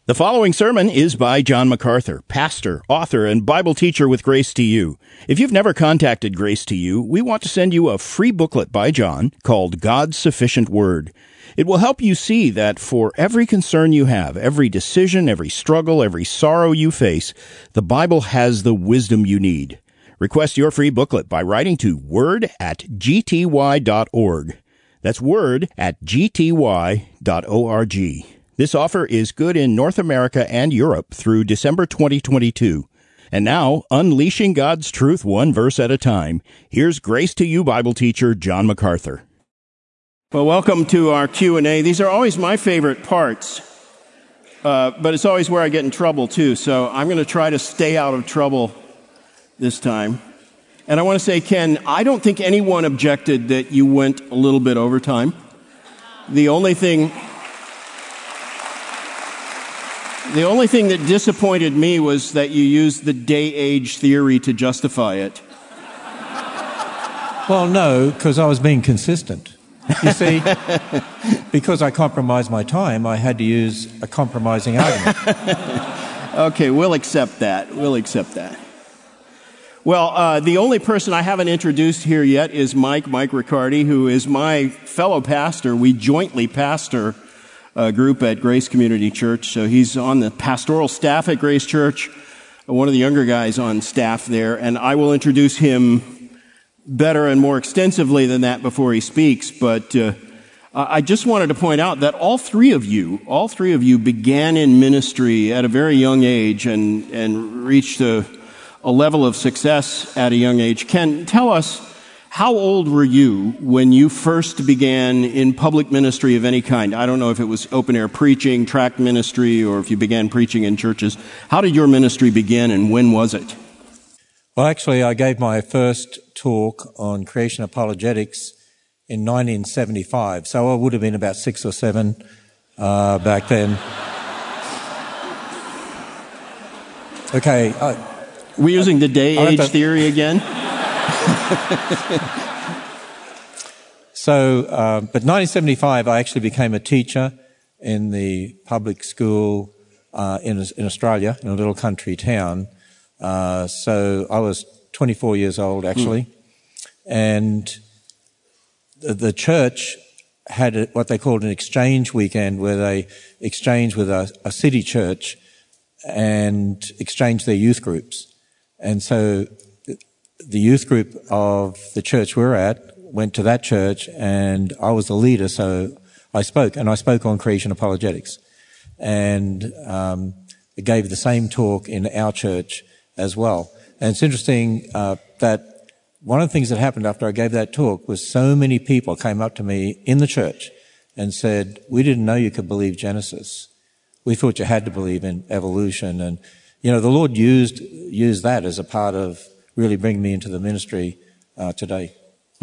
The following sermon is by John MacArthur, pastor, author, and Bible teacher with Grace to You. If you've never contacted Grace to You, we want to send you a free booklet by John called God's Sufficient Word. It will help you see that for every concern you have, every decision, every struggle, every sorrow you face, the Bible has the wisdom you need. Request your free booklet by writing to word@gty.org. That's word@gty.org. This offer is good in North America and Europe through December 2022. And now, unleashing God's truth one verse at a time, here's Grace to You Bible teacher John MacArthur. Well, welcome to our Q&A. These are always my favorite parts, but it's always where I get in trouble too, so I'm going to try to stay out of trouble this time. And I want to say, Ken, I don't think anyone objected that you went a little bit over time. The only thing that disappointed me was that you used the day-age theory to justify it. Well, no, because I was being consistent. You see, because I compromised my time, I had to use a compromising argument. Okay, we'll accept that. Well, the only person I haven't introduced here yet is Mike Riccardi, who is my fellow pastor. We jointly pastor a group at Grace Community Church. So he's on the pastoral staff at Grace Church, one of the younger guys on staff there, and I will introduce him better and more extensively than that before he speaks. But I just wanted to point out that all three of you began in ministry at a very young age and reached a level of success at a young age. Ken, tell us, how old were you when you first began in public ministry of any kind? I don't know if it was open-air preaching, tract ministry, or if you began preaching in churches. How did your ministry begin, and when was it? Well, actually, I gave my first talk on creation apologetics in 1975, so I would have been about 6 or 7 back then. Okay. We're using the day-age theory again? But 1975, I actually became a teacher in the public school in Australia, in a little country town. So I was 24 years old, actually. And the church had what they called an exchange weekend, where they exchanged with a city church and exchanged their youth groups. And so the youth group of the church we're at went to that church, and I was the leader, so I spoke on creation apologetics. And I gave the same talk in our church as well. And it's interesting that one of the things that happened after I gave that talk was so many people came up to me in the church and said, "We didn't know you could believe Genesis. We thought you had to believe in evolution." And, you know, the Lord used that as a part of really bringing me into the ministry today.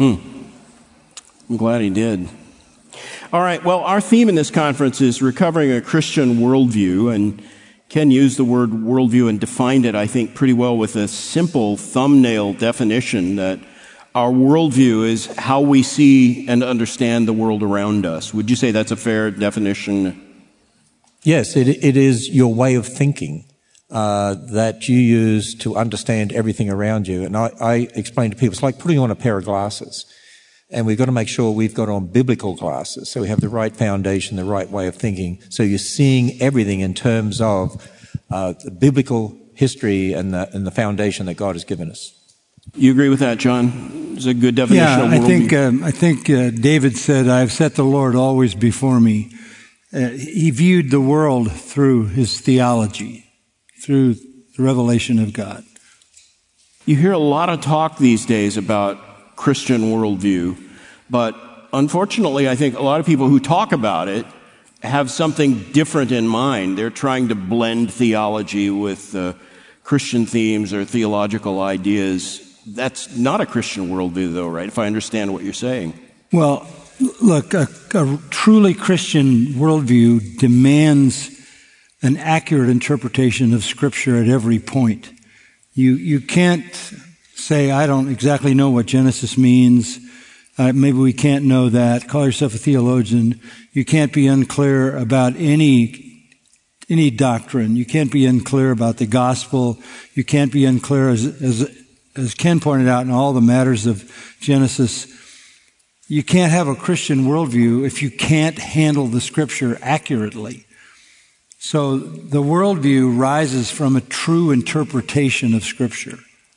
I'm glad he did. All right, well, our theme in this conference is recovering a Christian worldview, and Ken used the word worldview and defined it, I think, pretty well with a simple thumbnail definition that our worldview is how we see and understand the world around us. Would you say that's a fair definition? Yes, it is your way of thinking that you use to understand everything around you. And I explain to people, it's like putting on a pair of glasses. And we've got to make sure we've got on biblical glasses, so we have the right foundation, the right way of thinking. So you're seeing everything in terms of the biblical history and the foundation that God has given us. You agree with that, John? It's a good definition of worldview. I think David said, "I've set the Lord always before me." He viewed the world through his theology, through the revelation of God. You hear a lot of talk these days about Christian worldview, but unfortunately, I think a lot of people who talk about it have something different in mind. They're trying to blend theology with Christian themes or theological ideas. That's not a Christian worldview, though, right? If I understand what you're saying. Well, look, a truly Christian worldview demands an accurate interpretation of Scripture at every point. You can't say, "I don't exactly know what Genesis means. Maybe we can't know that. Call yourself a theologian." You can't be unclear about any any doctrine. You can't be unclear about the gospel. You can't be unclear, as Ken pointed out, in all the matters of Genesis. You can't have a Christian worldview if you can't handle the Scripture accurately. So the worldview rises from a true interpretation of Scripture.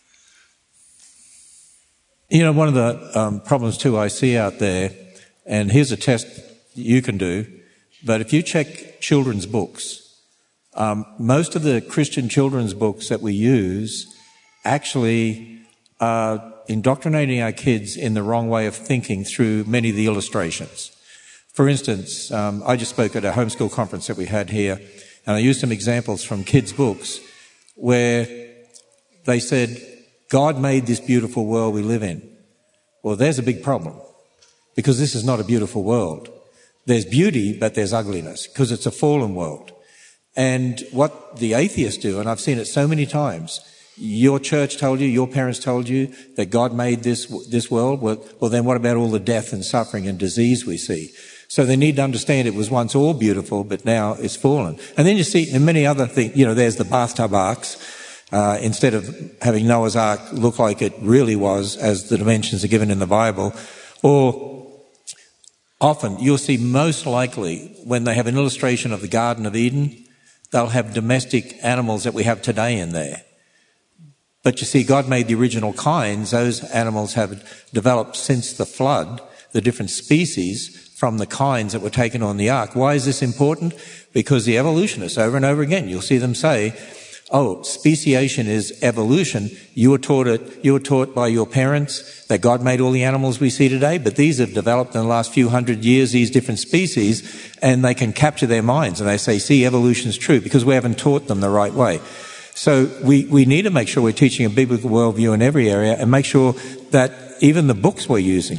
You know, one of the problems too I see out there, and here's a test you can do, but if you check children's books, most of the Christian children's books that we use actually are indoctrinating our kids in the wrong way of thinking through many of the illustrations. For instance, I just spoke at a homeschool conference that we had here, and I used some examples from kids' books where they said, God made this beautiful world we live in. Well, there's a big problem, because this is not a beautiful world. There's beauty, but there's ugliness, because it's a fallen world. And what the atheists do, and I've seen it so many times, your church told you, your parents told you that God made this world. Well, then what about all the death and suffering and disease we see? So they need to understand it was once all beautiful, but now it's fallen. And then you see in many other things, you know, there's the bathtub arks. Instead of having Noah's Ark look like it really was, as the dimensions are given in the Bible, or often you'll see most likely when they have an illustration of the Garden of Eden, they'll have domestic animals that we have today in there. But you see, God made the original kinds. Those animals have developed since the flood, the different species from the kinds that were taken on the ark. Why is this important? Because the evolutionists, over and over again, you'll see them say, oh, speciation is evolution. You were taught by your parents that God made all the animals we see today, but these have developed in the last few hundred years, these different species, and they can capture their minds. And they say, see, evolution's true, because we haven't taught them the right way. So we need to make sure we're teaching a biblical worldview in every area, and make sure that even the books we're using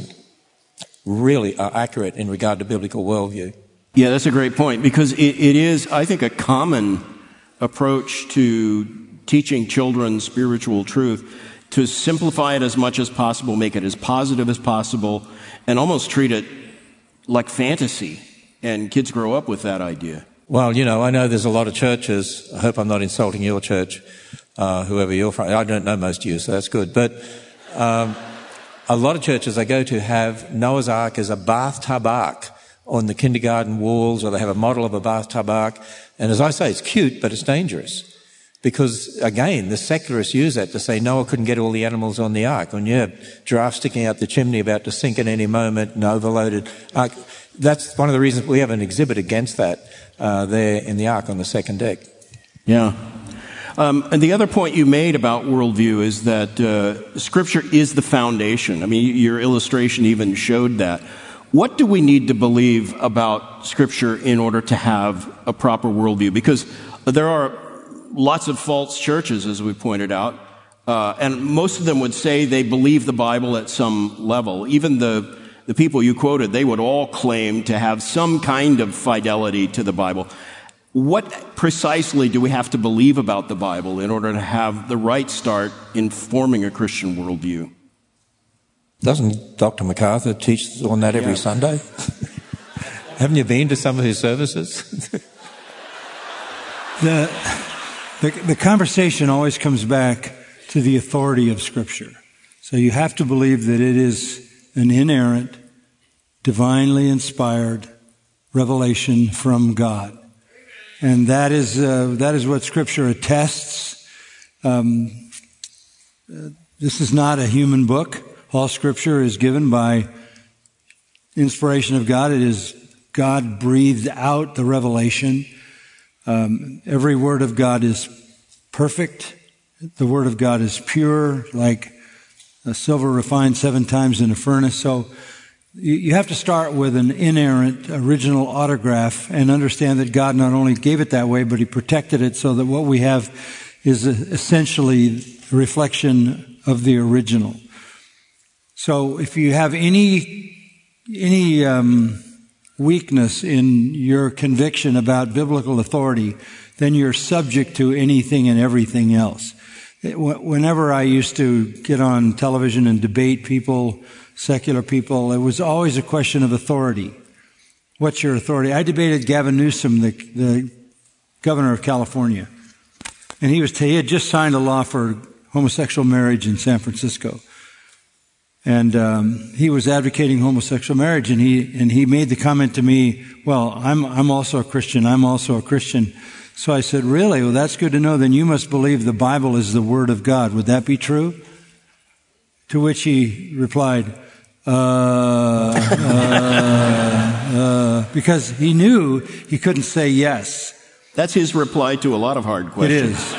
really are accurate in regard to biblical worldview. Yeah, that's a great point, because it is, I think, a common approach to teaching children spiritual truth, to simplify it as much as possible, make it as positive as possible, and almost treat it like fantasy. And kids grow up with that idea. Well, you know, I know there's a lot of churches. I hope I'm not insulting your church, whoever you're from. I don't know most of you, so that's good. But a lot of churches I go to have Noah's Ark as a bathtub ark on the kindergarten walls, or they have a model of a bathtub ark. And as I say, it's cute, but it's dangerous. Because, again, the secularists use that to say Noah couldn't get all the animals on the ark. When you have giraffes sticking out the chimney about to sink at any moment, an overloaded ark. That's one of the reasons we have an exhibit against that there in the ark on the second deck. Yeah. And the other point you made about worldview is that Scripture is the foundation. I mean, your illustration even showed that. What do we need to believe about Scripture in order to have a proper worldview? Because there are lots of false churches, as we pointed out, and most of them would say they believe the Bible at some level. Even the people you quoted, they would all claim to have some kind of fidelity to the Bible. What precisely do we have to believe about the Bible in order to have the right start in forming a Christian worldview? Doesn't Dr. MacArthur teach on that every Sunday? Haven't you been to some of his services? The conversation always comes back to the authority of Scripture. So you have to believe that it is an inerrant, divinely inspired revelation from God. And that is what Scripture attests. This is not a human book. All Scripture is given by inspiration of God. It is God breathed out the revelation. Every word of God is perfect. The word of God is pure, like a silver refined 7 times in a furnace. So you have to start with an inerrant original autograph and understand that God not only gave it that way, but He protected it so that what we have is essentially a reflection of the original. So if you have any weakness in your conviction about biblical authority, then you're subject to anything and everything else. Whenever I used to get on television and debate people, secular people, it was always a question of authority. What's your authority? I debated Gavin Newsom, the governor of California. And he had just signed a law for homosexual marriage in San Francisco. And he was advocating homosexual marriage, and he made the comment to me, well, I'm also a Christian. I'm also a Christian. So I said, really? Well, that's good to know. Then you must believe the Bible is the Word of God. Would that be true? To which he replied, because he knew he couldn't say yes. That's his reply to a lot of hard questions. It is.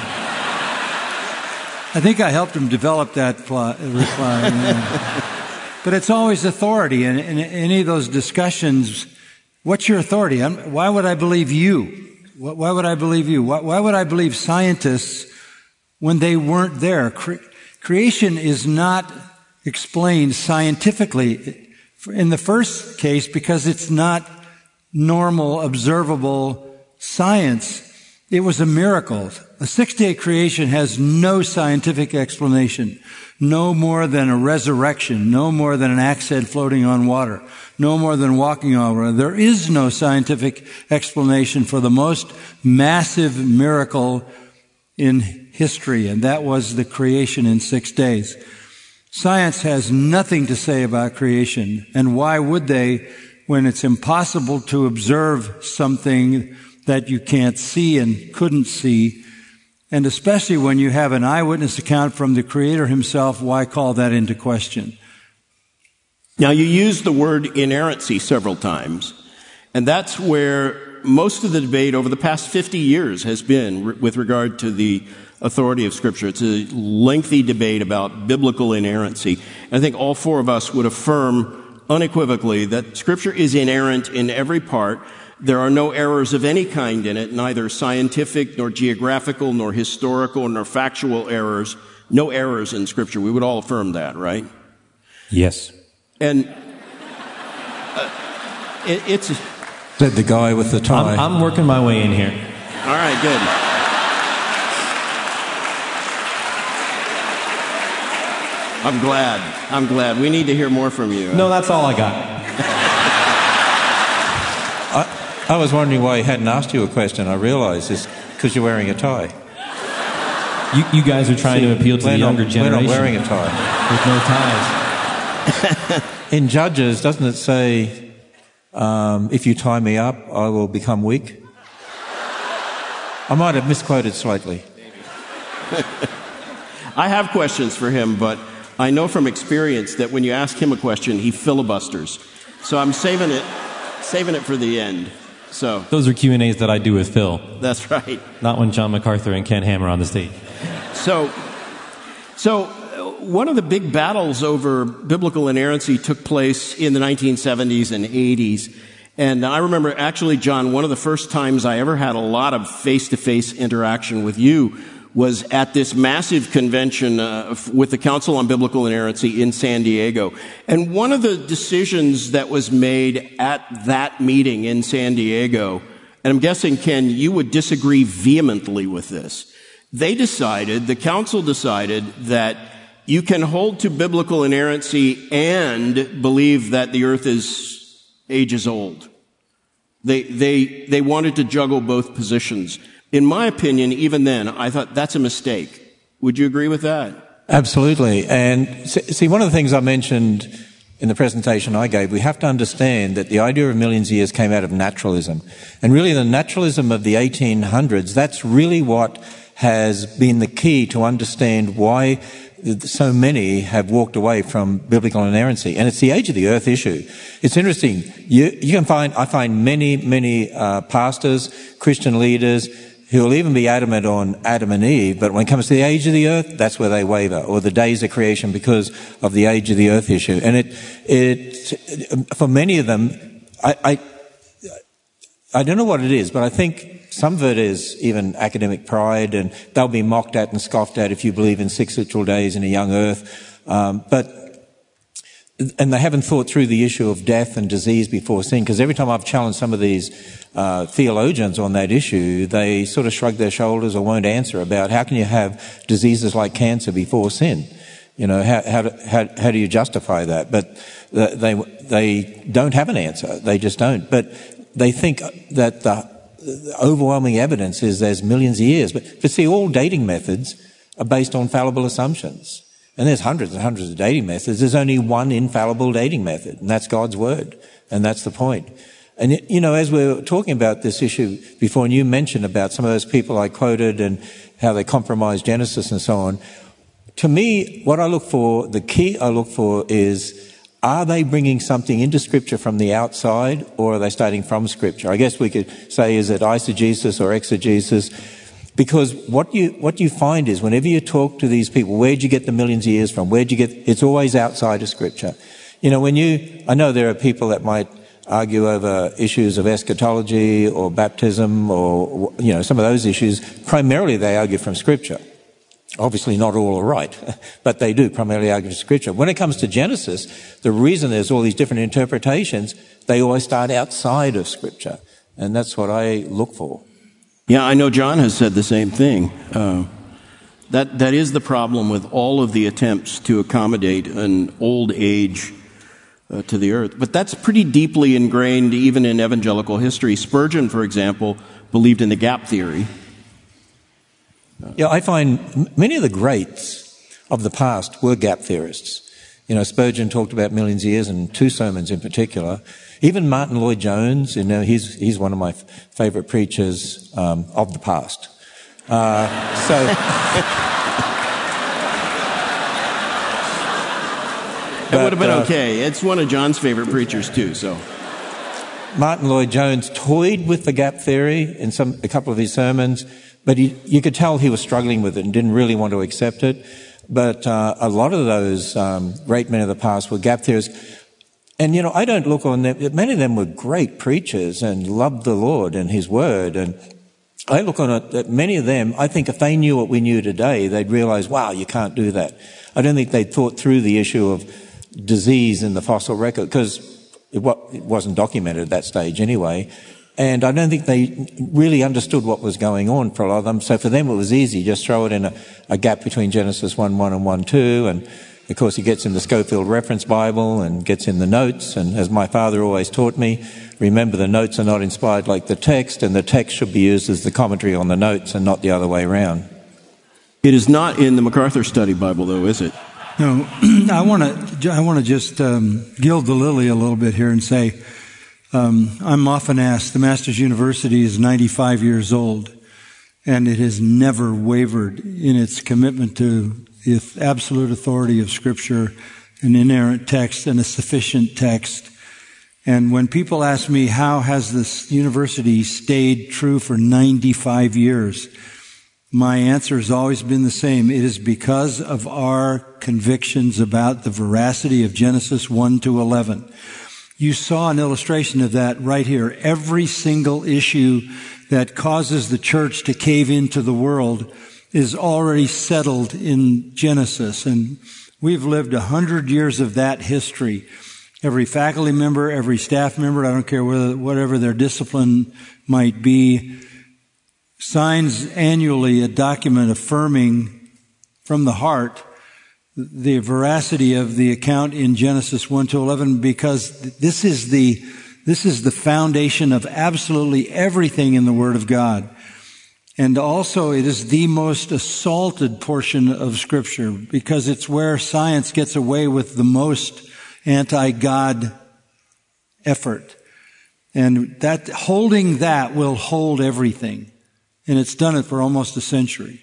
I think I helped him develop that reply. But it's always authority. And in any of those discussions, what's your authority? Why would I believe you? Why would I believe you? Why would I believe scientists when they weren't there? Creation is not explained scientifically. In the first case, because it's not normal, observable science. It was a miracle. A six-day creation has no scientific explanation, no more than a resurrection, no more than an axe head floating on water, no more than walking on water. There is no scientific explanation for the most massive miracle in history, and that was the creation in 6 days. Science has nothing to say about creation, and why would they when it's impossible to observe something that you can't see and couldn't see, and especially when you have an eyewitness account from the Creator himself, why call that into question? Now, you used the word inerrancy several times, and that's where most of the debate over the past 50 years has been with regard to the authority of Scripture. It's a lengthy debate about biblical inerrancy. I think all four of us would affirm unequivocally that Scripture is inerrant in every part. There are no errors of any kind in it, neither scientific, nor geographical, nor historical, nor factual errors. No errors in Scripture. We would all affirm that, right? Yes. And it's... Said the guy with the tie. I'm working my way in here. All right, good. I'm glad. We need to hear more from you. No, that's all I got. I was wondering why he hadn't asked you a question. I realize it's because you're wearing a tie. You guys are trying to appeal to the younger generation. We're not wearing a tie. With no ties. In Judges, doesn't it say, if you tie me up, I will become weak? I might have misquoted slightly. I have questions for him, but I know from experience that when you ask him a question, he filibusters. So I'm saving it for the end. So those are Q&As that I do with Phil. That's right. Not when John MacArthur and Ken Ham are on the stage. So one of the big battles over biblical inerrancy took place in the 1970s and 80s. And I remember, actually, John, one of the first times I ever had a lot of face-to-face interaction with you was at this massive convention with the Council on Biblical Inerrancy in San Diego. And one of the decisions that was made at that meeting in San Diego, and I'm guessing, Ken, you would disagree vehemently with this. The council decided that you can hold to biblical inerrancy and believe that the earth is ages old. They wanted to juggle both positions. In my opinion, even then, I thought that's a mistake. Would you agree with that? Absolutely. And see, one of the things I mentioned in the presentation I gave, we have to understand that the idea of millions of years came out of naturalism. And really the naturalism of the 1800s, that's really what has been the key to understand why so many have walked away from biblical inerrancy. And it's the age of the earth issue. It's interesting. I find many pastors, Christian leaders, who will even be adamant on Adam and Eve, but when it comes to the age of the earth, that's where they waver, or the days of creation because of the age of the earth issue. And for many of them, I don't know what it is, but I think some of it is even academic pride, and they'll be mocked at and scoffed at if you believe in 6 literal days in a young earth. And they haven't thought through the issue of death and disease before sin, because every time I've challenged some of these theologians on that issue, they sort of shrug their shoulders or won't answer about how can you have diseases like cancer before sin? You know, how do you justify that? But they don't have an answer. They just don't. But they think that the overwhelming evidence is there's millions of years. But see, all dating methods are based on fallible assumptions. And there's hundreds and hundreds of dating methods. There's only one infallible dating method, and that's God's Word. And that's the point. And, you know, as we were talking about this issue before, and you mentioned about some of those people I quoted and how they compromised Genesis and so on, to me, what I look for, the key I look for is, are they bringing something into Scripture from the outside, or are they starting from Scripture? I guess we could say, is it eisegesis or exegesis? Because what you find is, whenever you talk to these people, where'd you get the millions of years from? It's always outside of Scripture. You know, I know there are people that might argue over issues of eschatology or baptism or, you know, some of those issues. Primarily they argue from Scripture. Obviously not all are right, but they do primarily argue from Scripture. When it comes to Genesis, the reason there's all these different interpretations, they always start outside of Scripture. And that's what I look for. Yeah, I know John has said the same thing. That is the problem with all of the attempts to accommodate an old age to the earth. But that's pretty deeply ingrained even in evangelical history. Spurgeon, for example, believed in the gap theory. Yeah, I find many of the greats of the past were gap theorists. You know, Spurgeon talked about millions of years in 2 sermons in particular. Even Martin Lloyd-Jones, you know, he's one of my favourite preachers of the past. It would have been okay. It's one of John's favorite preachers too, so. Martin Lloyd-Jones toyed with the gap theory in a couple of his sermons, but you could tell he was struggling with it and didn't really want to accept it. But a lot of those great men of the past were gap theorists. And, you know, I don't look on them. Many of them were great preachers and loved the Lord and His Word. And I look on it that many of them, I think if they knew what we knew today, they'd realize, wow, you can't do that. I don't think they'd thought through the issue of disease in the fossil record, because it wasn't documented at that stage anyway. And I don't think they really understood what was going on for a lot of them. So for them, it was easy. Just throw it in a gap between Genesis 1:1 and 1:2. And of course, he gets in the Scofield Reference Bible and gets in the notes. And as my father always taught me, remember the notes are not inspired like the text, and the text should be used as the commentary on the notes and not the other way around. It is not in the MacArthur Study Bible, though, is it? No, I want to just gild the lily a little bit here and say, I'm often asked, the Masters University is 95 years old, and it has never wavered in its commitment to the absolute authority of Scripture, an inerrant text and a sufficient text. And when people ask me, how has this university stayed true for 95 years? My answer has always been the same. It is because of our convictions about the veracity of Genesis 1-11. You saw an illustration of that right here. Every single issue that causes the church to cave into the world is already settled in Genesis. And we've lived 100 years of that history. Every faculty member, every staff member, I don't care whatever their discipline might be, signs annually a document affirming from the heart the veracity of the account in Genesis 1-11, because this is the foundation of absolutely everything in the Word of God. And also it is the most assaulted portion of Scripture, because it's where science gets away with the most anti-God effort. And that holding that will hold everything. And it's done it for almost a century.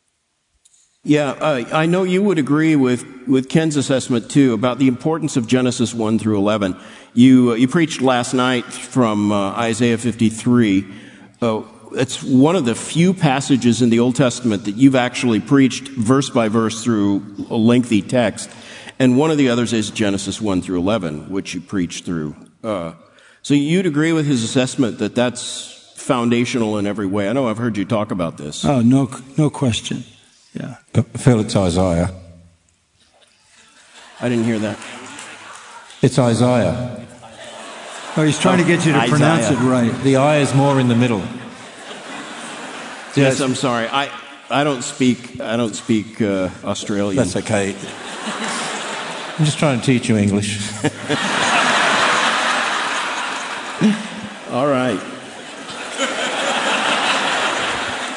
Yeah, I know you would agree with Ken's assessment, too, about the importance of Genesis 1-11. You preached last night from Isaiah 53. It's one of the few passages in the Old Testament that you've actually preached verse by verse through a lengthy text. And one of the others is Genesis 1-11, which you preached through. So you'd agree with his assessment that that's foundational in every way. I know I've heard you talk about this. Oh, no question. Yeah. Phil, it's Isaiah. I didn't hear that. It's Isaiah. Oh, he's trying to get you to Isaiah. pronounce it right. The I is more in the middle. Yes, I'm sorry. I don't speak Australian. That's okay. I'm just trying to teach you English. All right.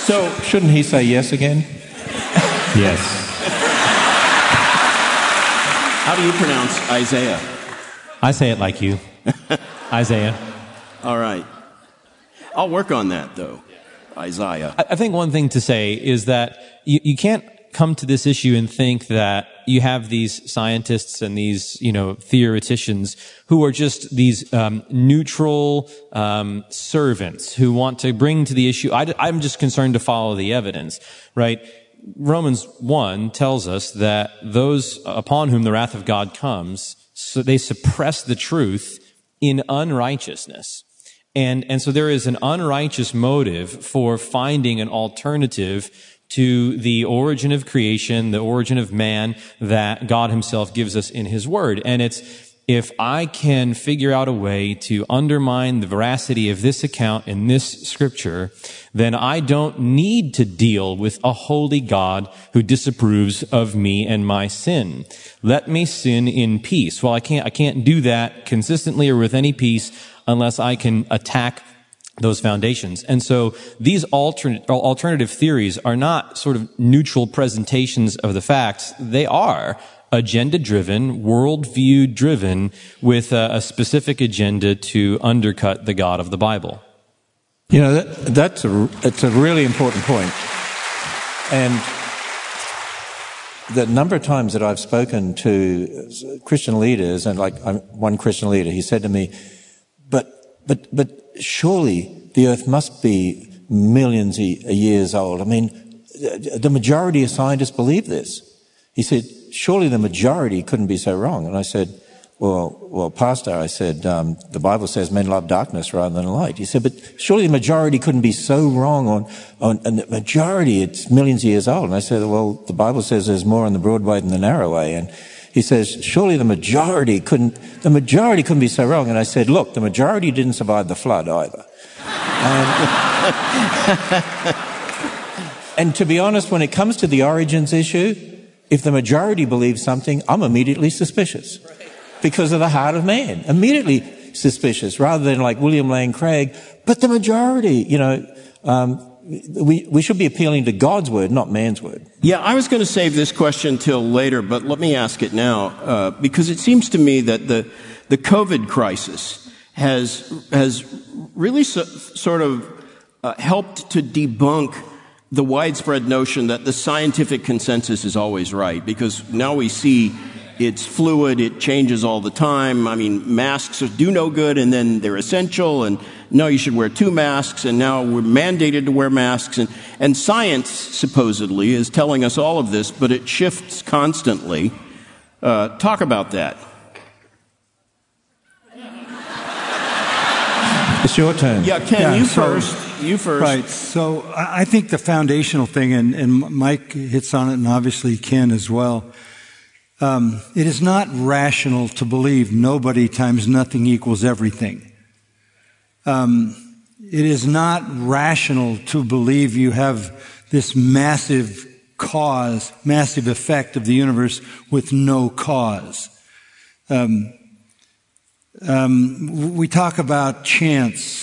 So shouldn't he say yes again? Yes. how do you pronounce Isaiah? I say it like you. Isaiah. All right. I'll work on that, though. Isaiah. I think one thing to say is that you can't come to this issue and think that you have these scientists and these, theoreticians who are just these neutral servants who want to bring to the issue. I'm just concerned to follow the evidence, right? Romans 1 tells us that those upon whom the wrath of God comes, so they suppress the truth in unrighteousness. And so there is an unrighteous motive for finding an alternative to the origin of creation, the origin of man that God himself gives us in his word. And it's, if I can figure out a way to undermine the veracity of this account in this scripture, then I don't need to deal with a holy God who disapproves of me and my sin. Let me sin in peace. Well, I can't do that consistently or with any peace unless I can attack those foundations. And so these alternative theories are not sort of neutral presentations of the facts. They are agenda-driven, worldview-driven, with a specific agenda to undercut the God of the Bible. That's a really important point. And the number of times that I've spoken to Christian leaders, and one Christian leader, he said to me, but surely the earth must be millions of years old. I mean, the majority of scientists believe this. He said, surely the majority couldn't be so wrong. And I said, well, Pastor, I said, the Bible says men love darkness rather than light. He said, but surely the majority couldn't be so wrong and the majority, it's millions of years old. And I said, well, the Bible says there's more on the broad way than the narrow way. And he says, surely the majority couldn't be so wrong. And I said, look, the majority didn't survive the flood either. And to be honest, when it comes to the origins issue, if the majority believes something, I'm immediately suspicious because of the heart of man. Immediately suspicious, rather than like William Lane Craig. But the majority, we should be appealing to God's word, not man's word. Yeah, I was going to save this question till later, but let me ask it now, because it seems to me that the COVID crisis has really sort of helped to debunk the widespread notion that the scientific consensus is always right, because now we see it's fluid, it changes all the time. I mean, masks do no good, and then they're essential, and no, you should wear 2 masks, and now we're mandated to wear masks. And science, supposedly, is telling us all of this, but it shifts constantly. Talk about that. It's your turn. Yeah, Ken, you first. You first. Right. So I think the foundational thing, and Mike hits on it, and obviously Ken as well, it is not rational to believe nobody times nothing equals everything. It is not rational to believe you have this massive cause, massive effect of the universe with no cause. We talk about chance.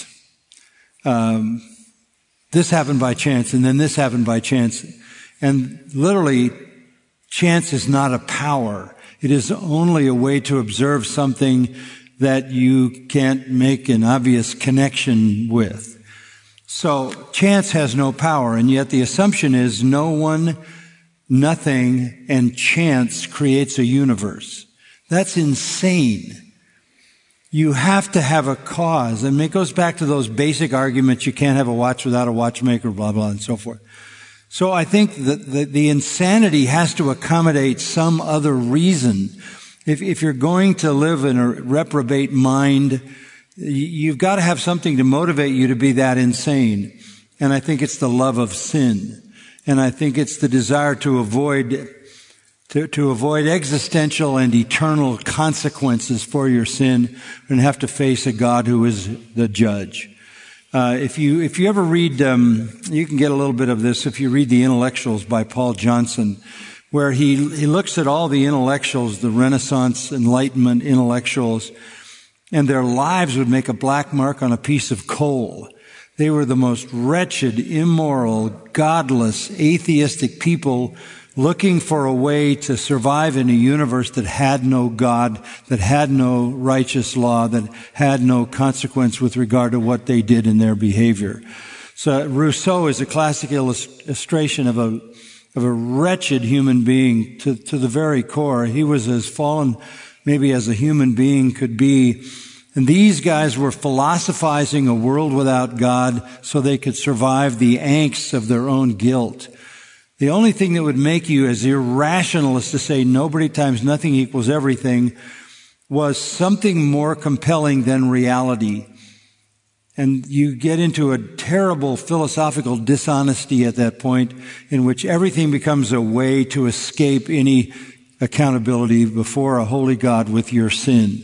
This happened by chance, and then this happened by chance. And literally, chance is not a power. It is only a way to observe something that you can't make an obvious connection with. So chance has no power, and yet the assumption is no one, nothing, and chance creates a universe. That's insane. You have to have a cause, and it goes back to those basic arguments, you can't have a watch without a watchmaker, blah, blah, and so forth. So I think that the insanity has to accommodate some other reason. If you're going to live in a reprobate mind, you've got to have something to motivate you to be that insane. And I think it's the love of sin. And I think it's the desire to avoid existential and eternal consequences for your sin and have to face a God who is the judge. If you ever read, you can get a little bit of this if you read The Intellectuals by Paul Johnson, where he looks at all the intellectuals, the Renaissance, Enlightenment intellectuals, and their lives would make a black mark on a piece of coal. They were the most wretched, immoral, godless, atheistic people looking for a way to survive in a universe that had no God, that had no righteous law, that had no consequence with regard to what they did in their behavior. So Rousseau is a classic illustration of a wretched human being to the very core. He was as fallen maybe as a human being could be. And these guys were philosophizing a world without God so they could survive the angst of their own guilt. The only thing that would make you as irrational as to say nobody times nothing equals everything was something more compelling than reality. And you get into a terrible philosophical dishonesty at that point in which everything becomes a way to escape any accountability before a holy God with your sin.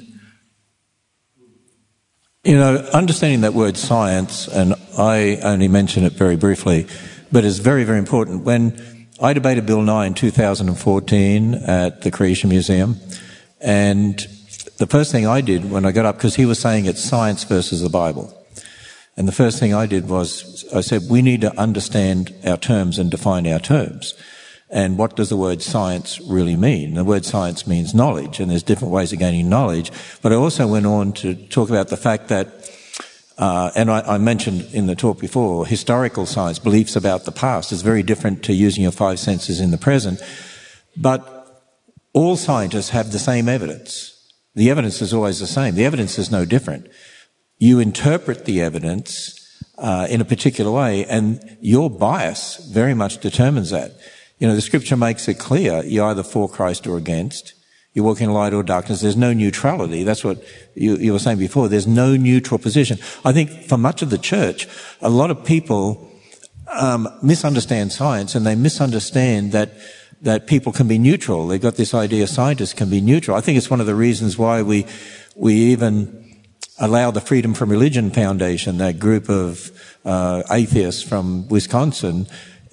You know, understanding that word science, and I only mention it very briefly, but it's very, very important. When I debated Bill Nye in 2014 at the Creation Museum, and the first thing I did when I got up, because he was saying it's science versus the Bible, and the first thing I did was I said, we need to understand our terms and define our terms. And what does the word science really mean? The word science means knowledge, and there's different ways of gaining knowledge. But I also went on to talk about the fact that, and I mentioned in the talk before, historical science, beliefs about the past, is very different to using your five senses in the present. But all scientists have the same evidence. The evidence is always the same. The evidence is no different. You interpret the evidence in a particular way, and your bias very much determines that. You know, the scripture makes it clear, you're either for Christ or against. You walk in light or darkness. There's no neutrality. That's what you were saying before. There's no neutral position. I think for much of the church, a lot of people misunderstand science, and they misunderstand that people can be neutral. They've got this idea scientists can be neutral. I think it's one of the reasons why we even allow the Freedom from Religion Foundation, that group of atheists from Wisconsin,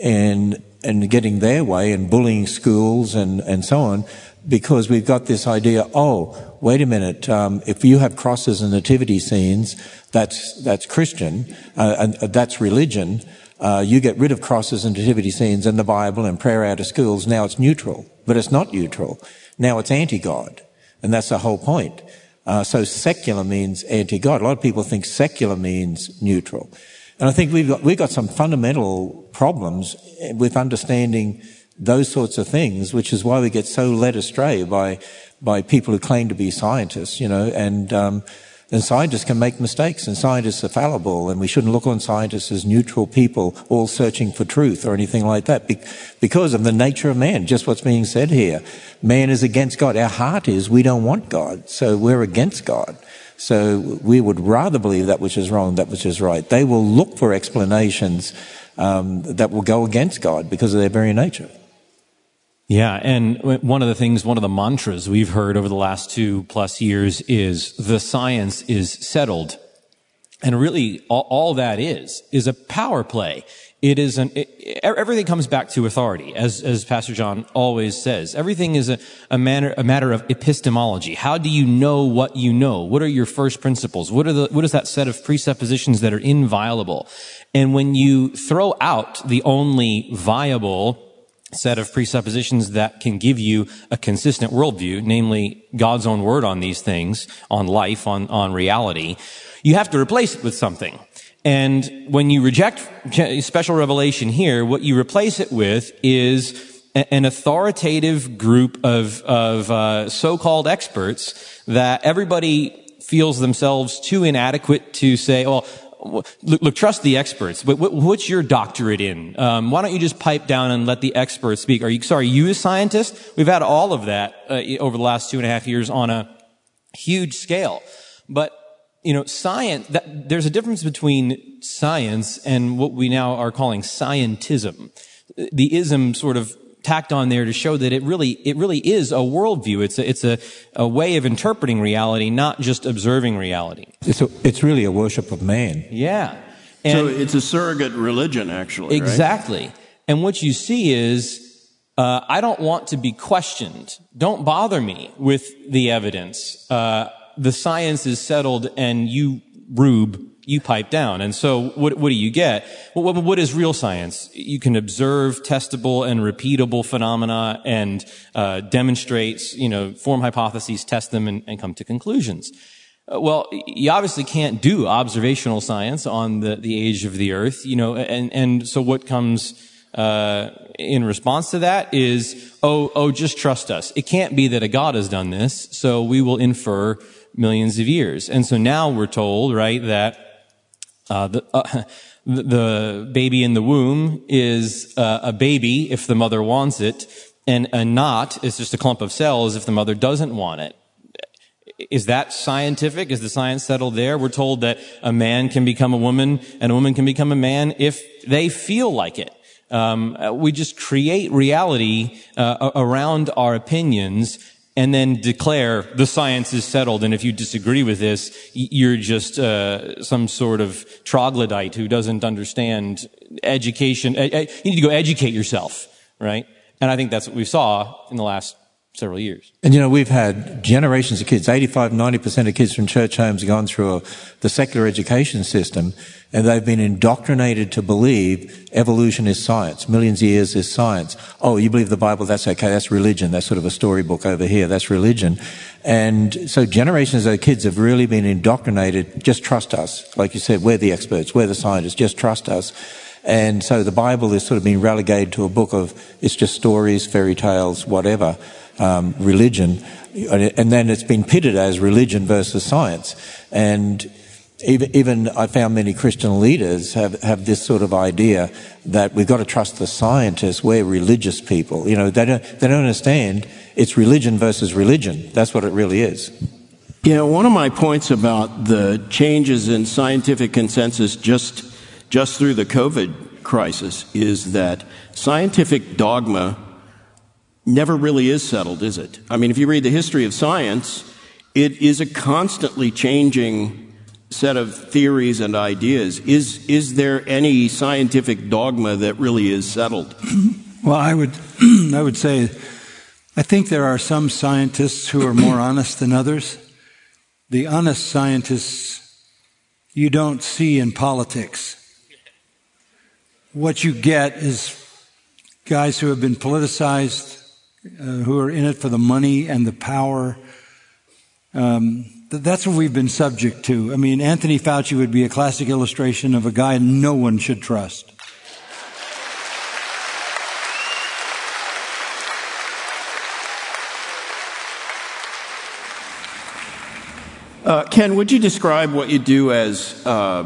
and getting their way and bullying schools and so on, because we've got this idea, oh, wait a minute, if you have crosses and nativity scenes, that's Christian, and that's religion. You get rid of crosses and nativity scenes in the Bible and prayer out of schools, now it's neutral. But it's not neutral. Now it's anti-God. And that's the whole point. So secular means anti-God. A lot of people think secular means neutral. And I think we've got some fundamental problems with understanding those sorts of things, which is why we get so led astray by people who claim to be scientists, you know, and scientists can make mistakes, and scientists are fallible, and we shouldn't look on scientists as neutral people all searching for truth or anything like that because of the nature of man, just what's being said here. Man is against God. Our heart is, we don't want God, so we're against God. So we would rather believe that which is wrong, that which is right. They will look for explanations that will go against God because of their very nature. Yeah, and one of the mantras we've heard over the last 2+ years is the science is settled. And really, all that is a power play. It is everything comes back to authority, as Pastor John always says. Everything is a matter of epistemology. How do you know what you know? What are your first principles? What is that set of presuppositions that are inviolable? And when you throw out the only viable set of presuppositions that can give you a consistent worldview, namely God's own word on these things, on life, on reality, you have to replace it with something. And when you reject special revelation here, what you replace it with is an authoritative group of so-called experts that everybody feels themselves too inadequate to say, well, look, trust the experts. But what's your doctorate in? Why don't you just pipe down and let the experts speak? You a scientist? We've had all of that over the last 2.5 years on a huge scale. But science, there's a difference between science and what we now are calling scientism. The ism sort of tacked on there to show that it really is a worldview. It's a way of interpreting reality, not just observing reality. It's really a worship of man. Yeah. And so it's a surrogate religion, actually. Exactly. Right? And what you see is, I don't want to be questioned. Don't bother me with the evidence. The science is settled, and you, Rube, you pipe down. And so what do you get? Well, what is real science? You can observe testable and repeatable phenomena and demonstrate, form hypotheses, test them, and come to conclusions. Well, you obviously can't do observational science on the age of the earth, and so what comes in response to that is, just trust us. It can't be that a God has done this, so we will infer millions of years. And so now we're told, right, that the baby in the womb is a baby if the mother wants it, and a knot is just a clump of cells if the mother doesn't want it. Is that scientific? Is the science settled there? We're told that a man can become a woman and a woman can become a man if they feel like it. We just create reality around our opinions and then declare the science is settled. And if you disagree with this, you're just some sort of troglodyte who doesn't understand education. You need to go educate yourself, right? And I think that's what we saw in the last several years. And we've had generations of kids, 85-90% of kids from church homes have gone through the secular education system, and they've been indoctrinated to believe evolution is science, millions of years is science. Oh, you believe the Bible, that's okay, that's religion, that's sort of a storybook over here, that's religion. And so generations of kids have really been indoctrinated, just trust us. Like you said, we're the experts, we're the scientists, just trust us. And so the Bible is sort of being relegated to a book of, it's just stories, fairy tales, whatever. Religion, and then it's been pitted as religion versus science. And even I found many Christian leaders have this sort of idea that we've got to trust the scientists, we're religious people. They don't understand it's religion versus religion. That's what it really is. One of my points about the changes in scientific consensus just through the COVID crisis is that scientific dogma never really is settled, is it? I mean, if you read the history of science, it is a constantly changing set of theories and ideas. Is there any scientific dogma that really is settled? Well, I would say, I think there are some scientists who are more honest than others. The honest scientists you don't see in politics. What you get is guys who have been politicized, who are in it for the money and the power. That's what we've been subject to. I mean, Anthony Fauci would be a classic illustration of a guy no one should trust. Ken, would you describe what you do as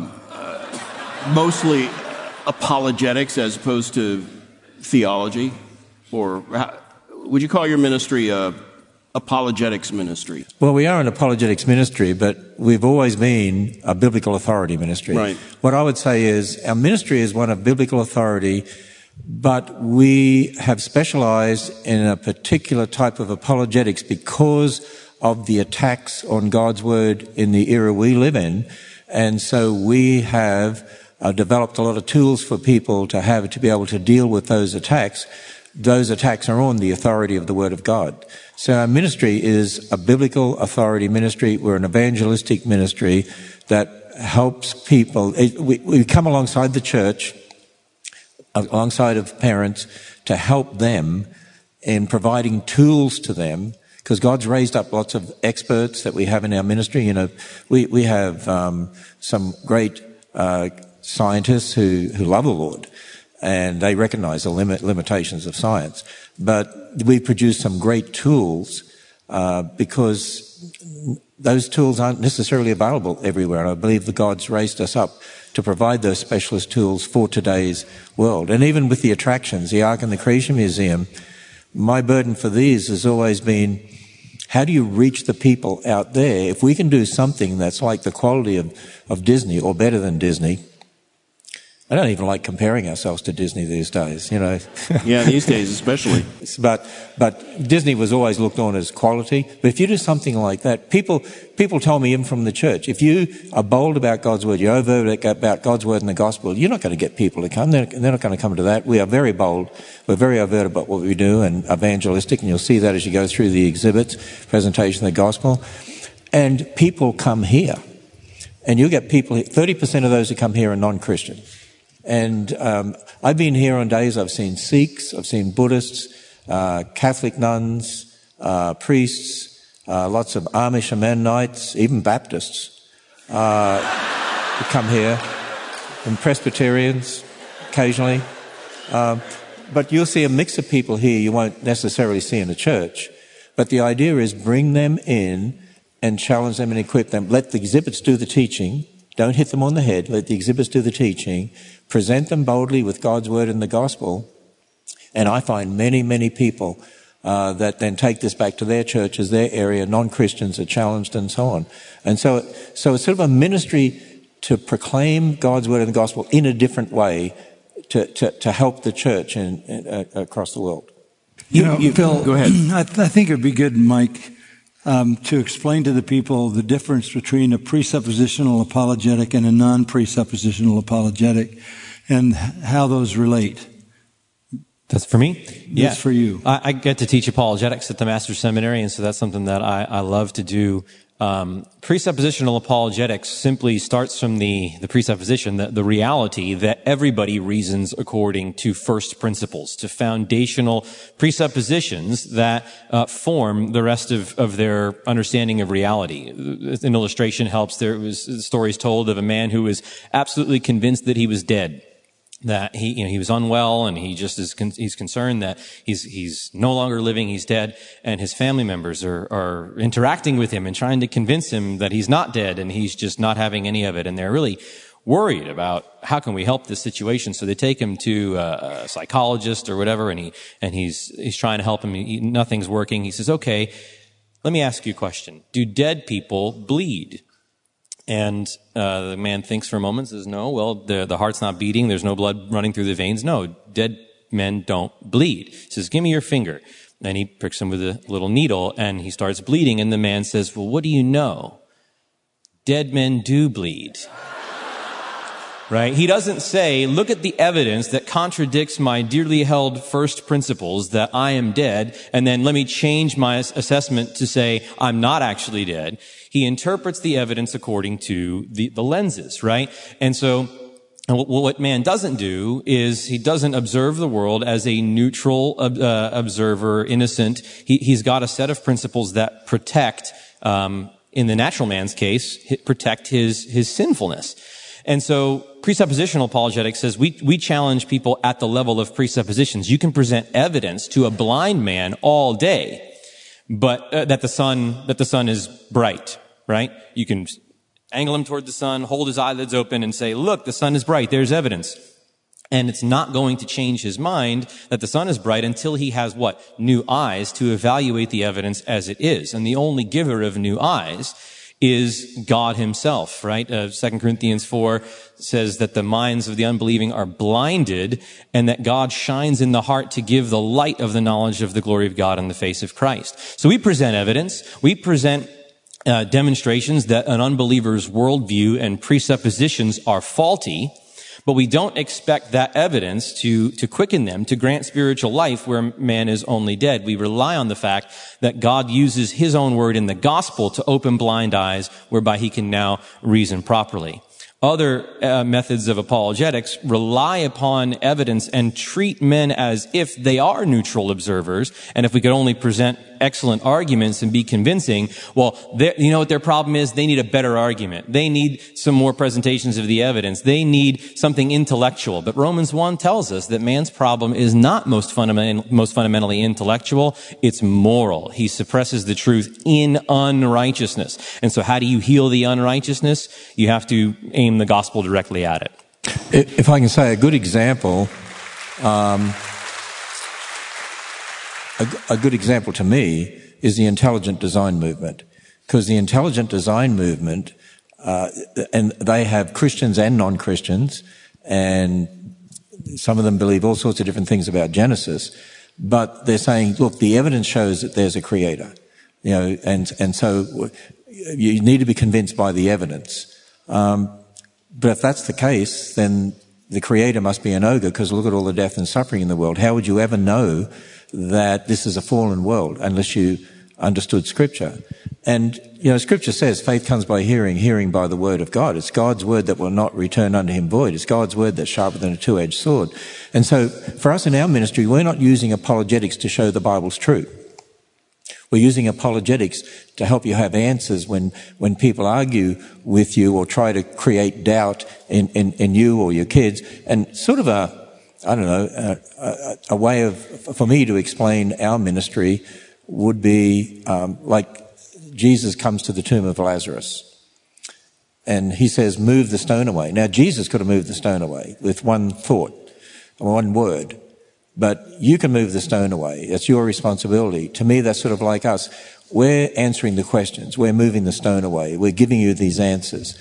mostly apologetics as opposed to theology? Or would you call your ministry apologetics ministry? Well, we are an apologetics ministry, but we've always been a biblical authority ministry. Right. What I would say is our ministry is one of biblical authority, but we have specialized in a particular type of apologetics because of the attacks on God's word in the era we live in. And so we have developed a lot of tools for people to be able to deal with those attacks. Those attacks are on the authority of the Word of God. So our ministry is a biblical authority ministry. We're an evangelistic ministry that helps people. We come alongside the church, alongside of parents, to help them in providing tools to them, because God's raised up lots of experts that we have in our ministry. We have some great scientists who love the Lord, and they recognize the limitations of science. But we produce some great tools because those tools aren't necessarily available everywhere. And I believe that God's raised us up to provide those specialist tools for today's world. And even with the attractions, the Ark and the Creation Museum, my burden for these has always been, how do you reach the people out there? If we can do something that's like the quality of Disney or better than Disney, I don't even like comparing ourselves to Disney these days, Yeah, these days especially. But Disney was always looked on as quality. But if you do something like that, people tell me even from the church, if you are bold about God's word, you're overt about God's word and the gospel, you're not going to get people to come. They're not going to come to that. We are very bold. We're very overt about what we do and evangelistic, and you'll see that as you go through the exhibits, presentation of the gospel. And people come here. And you'll get people, 30% of those who come here are non-Christian. And I've been here on days I've seen Sikhs, I've seen Buddhists, Catholic nuns, priests, lots of Amish and Mennonites, even Baptists who come here, and Presbyterians occasionally. But you'll see a mix of people here you won't necessarily see in a church. But the idea is bring them in and challenge them and equip them. Let the exhibits do the teaching. Don't hit them on the head. Let the exhibits do the teaching. Present them boldly with God's word and the gospel. And I find many, many people that then take this back to their churches, their area. Non-Christians are challenged and so on. And so it's sort of a ministry to proclaim God's word and the gospel in a different way to help the church across the world. Phil, go ahead. I think it would be good, Mike, to explain to the people the difference between a presuppositional apologetic and a non-presuppositional apologetic and how those relate. That's for me? Yeah. That's for you. I get to teach apologetics at the Master's Seminary, and so that's something that I love to do. Presuppositional apologetics simply starts from the presupposition, the reality that everybody reasons according to first principles, to foundational presuppositions that form the rest of their understanding of reality. An illustration helps. There was stories told of a man who was absolutely convinced that he was dead, that he was unwell, and he's concerned that he's no longer living, he's dead, and his family members are interacting with him and trying to convince him that he's not dead and he's just not having any of it, and they're really worried about how can we help this situation. So they take him to a psychologist or whatever, and he's trying to help him. Nothing's working. He says, "Okay, let me ask you a question. Do dead people bleed?" And the man thinks for a moment, says, "No, well, the heart's not beating, there's no blood running through the veins. No, dead men don't bleed." He says, "Give me your finger." And he pricks him with a little needle, and he starts bleeding, and the man says, "Well, what do you know? Dead men do bleed." Right? He doesn't say, "Look at the evidence that contradicts my dearly held first principles that I am dead, and then let me change my assessment to say I'm not actually dead." He interprets the evidence according to the lenses, right? And so what man doesn't do is he doesn't observe the world as a neutral observer, innocent. He's got a set of principles that protect, in the natural man's case, protect his sinfulness. And so presuppositional apologetics says we challenge people at the level of presuppositions. You can present evidence to a blind man all day, but that the sun is bright, right? You can angle him toward the sun, hold his eyelids open, and say, "Look, the sun is bright. There's evidence." And it's not going to change his mind that the sun is bright until he has what? New eyes to evaluate the evidence as it is. And the only giver of new eyes is God himself, right? 2 Corinthians 4 says that the minds of the unbelieving are blinded, and that God shines in the heart to give the light of the knowledge of the glory of God in the face of Christ. So we present evidence. We present demonstrations that an unbeliever's worldview and presuppositions are faulty, but we don't expect that evidence to quicken them, to grant spiritual life where man is only dead. We rely on the fact that God uses his own word in the gospel to open blind eyes whereby he can now reason properly. Other methods of apologetics rely upon evidence and treat men as if they are neutral observers. And if we could only present excellent arguments and be convincing, well, you know what their problem is? They need a better argument. They need some more presentations of the evidence. They need something intellectual. But Romans 1 tells us that man's problem is not most fundamentally intellectual. It's moral. He suppresses the truth in unrighteousness. And so how do you heal the unrighteousness? You have to aim the gospel directly at it. If I can say a good example, a good example to me is the intelligent design movement, because the intelligent design movement, and they have Christians and non-Christians, and some of them believe all sorts of different things about Genesis, but they're saying, look, the evidence shows that there's a creator, and so you need to be convinced by the evidence. But if that's the case, then the creator must be an ogre, because look at all the death and suffering in the world. How would you ever know that this is a fallen world unless you understood Scripture. And, Scripture says faith comes by hearing, hearing by the word of God. It's God's word that will not return unto him void. It's God's word that's sharper than a two-edged sword. And so for us in our ministry, we're not using apologetics to show the Bible's true. We're using apologetics to help you have answers when people argue with you or try to create doubt in you or your kids. And sort of a way for me to explain our ministry would be like Jesus comes to the tomb of Lazarus and he says, move the stone away. Now, Jesus could have moved the stone away with one thought, one word, but you can move the stone away. It's your responsibility. To me, that's sort of like us. We're answering the questions. We're moving the stone away. We're giving you these answers.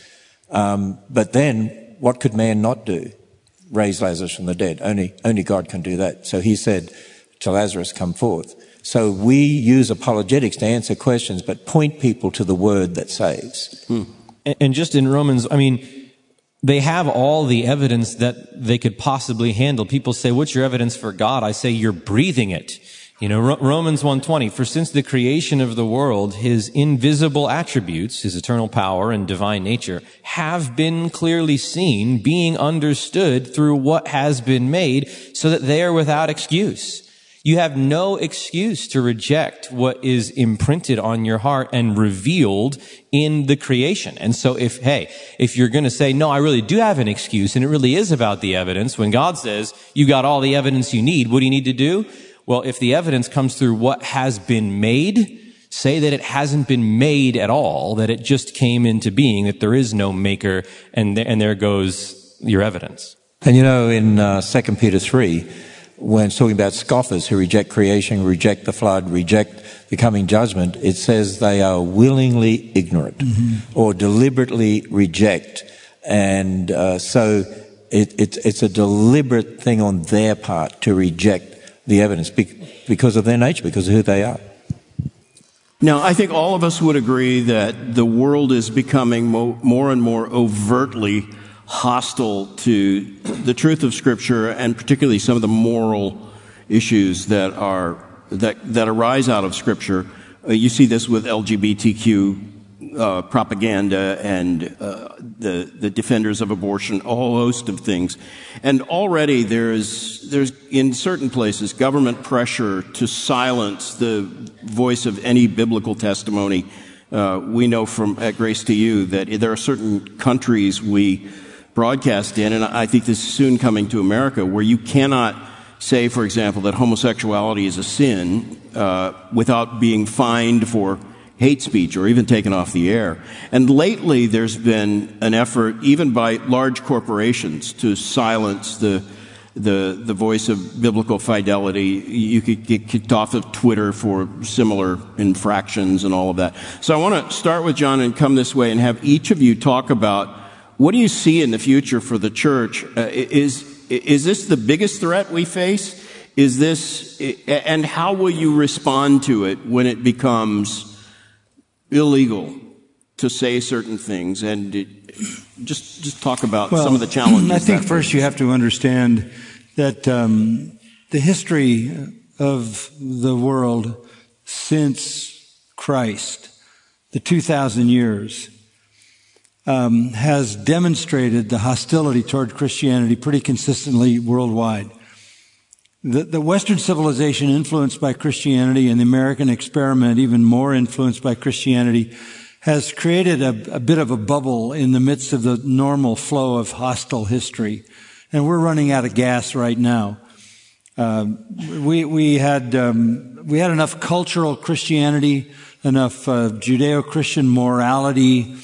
But then what could man not do? Raise Lazarus from the dead. Only God can do that. So he said to Lazarus, come forth. So we use apologetics to answer questions, but point people to the word that saves. And just in Romans, they have all the evidence that they could possibly handle. People say, what's your evidence for God? I say, you're breathing it. Romans 1:20, for since the creation of the world, his invisible attributes, his eternal power and divine nature, have been clearly seen, being understood through what has been made, so that they are without excuse. You have no excuse to reject what is imprinted on your heart and revealed in the creation. And so if you're going to say, no, I really do have an excuse, and it really is about the evidence, when God says, you got all the evidence you need, what do you need to do? Well, if the evidence comes through what has been made, say that it hasn't been made at all, that it just came into being, that there is no maker, and there goes your evidence. And in 2 Peter 3, when it's talking about scoffers who reject creation, reject the flood, reject the coming judgment, it says they are willingly ignorant or deliberately reject. And so it's a deliberate thing on their part to reject the evidence because of their nature, because of who they are. Now, I think all of us would agree that the world is becoming more and more overtly hostile to the truth of Scripture, and particularly some of the moral issues that arise out of Scripture. You see this with LGBTQ propaganda and the defenders of abortion, a whole host of things. And already there's in certain places government pressure to silence the voice of any biblical testimony. We know at Grace to You that there are certain countries we broadcast in, and I think this is soon coming to America, where you cannot say, for example, that homosexuality is a sin without being fined for hate speech or even taken off the air. And lately there's been an effort, even by large corporations, to silence the voice of biblical fidelity. You could get kicked off of Twitter for similar infractions and all of that. So I want to start with John and come this way and have each of you talk about what do you see in the future for the church? Is this the biggest threat we face? And how will you respond to it when it becomes illegal to say certain things? And just talk about some of the challenges. I think first you have to understand that the history of the world since Christ, the 2,000 years, has demonstrated the hostility toward Christianity pretty consistently worldwide. The Western civilization influenced by Christianity and the American experiment even more influenced by Christianity has created a bit of a bubble in the midst of the normal flow of hostile history. And we're running out of gas right now. We had enough cultural Christianity, enough Judeo-Christian morality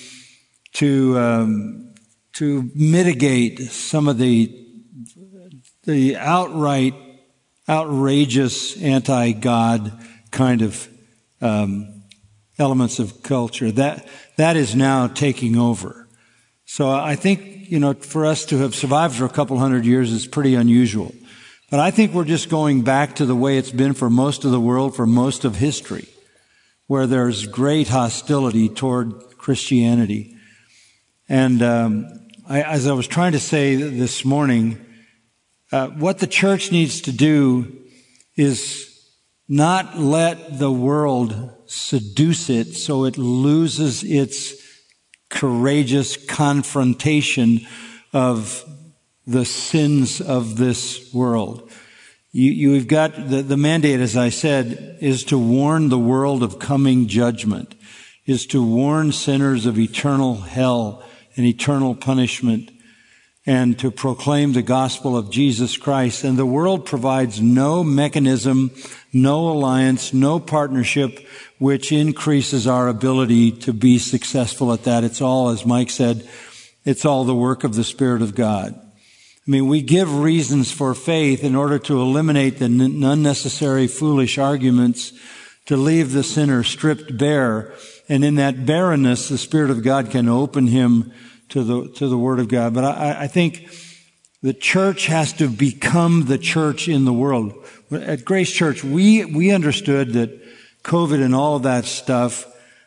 to mitigate some of the outright outrageous anti-God kind of elements of culture. That is now taking over. So I think, for us to have survived for a couple hundred years is pretty unusual. But I think we're just going back to the way it's been for most of the world, for most of history, where there's great hostility toward Christianity. And as I was trying to say this morning, what the church needs to do is not let the world seduce it so it loses its courageous confrontation of the sins of this world. You've got the mandate, as I said, is to warn the world of coming judgment, is to warn sinners of eternal hell and eternal punishment, and to proclaim the gospel of Jesus Christ. And the world provides no mechanism, no alliance, no partnership which increases our ability to be successful at that. It's all, as Mike said, it's all the work of the Spirit of God. I mean, we give reasons for faith in order to eliminate the unnecessary foolish arguments, to leave the sinner stripped bare. And in that barrenness, the Spirit of God can open him to the Word of God. But I think the church has to become the church in the world. At Grace Church, we understood that COVID and all of that stuff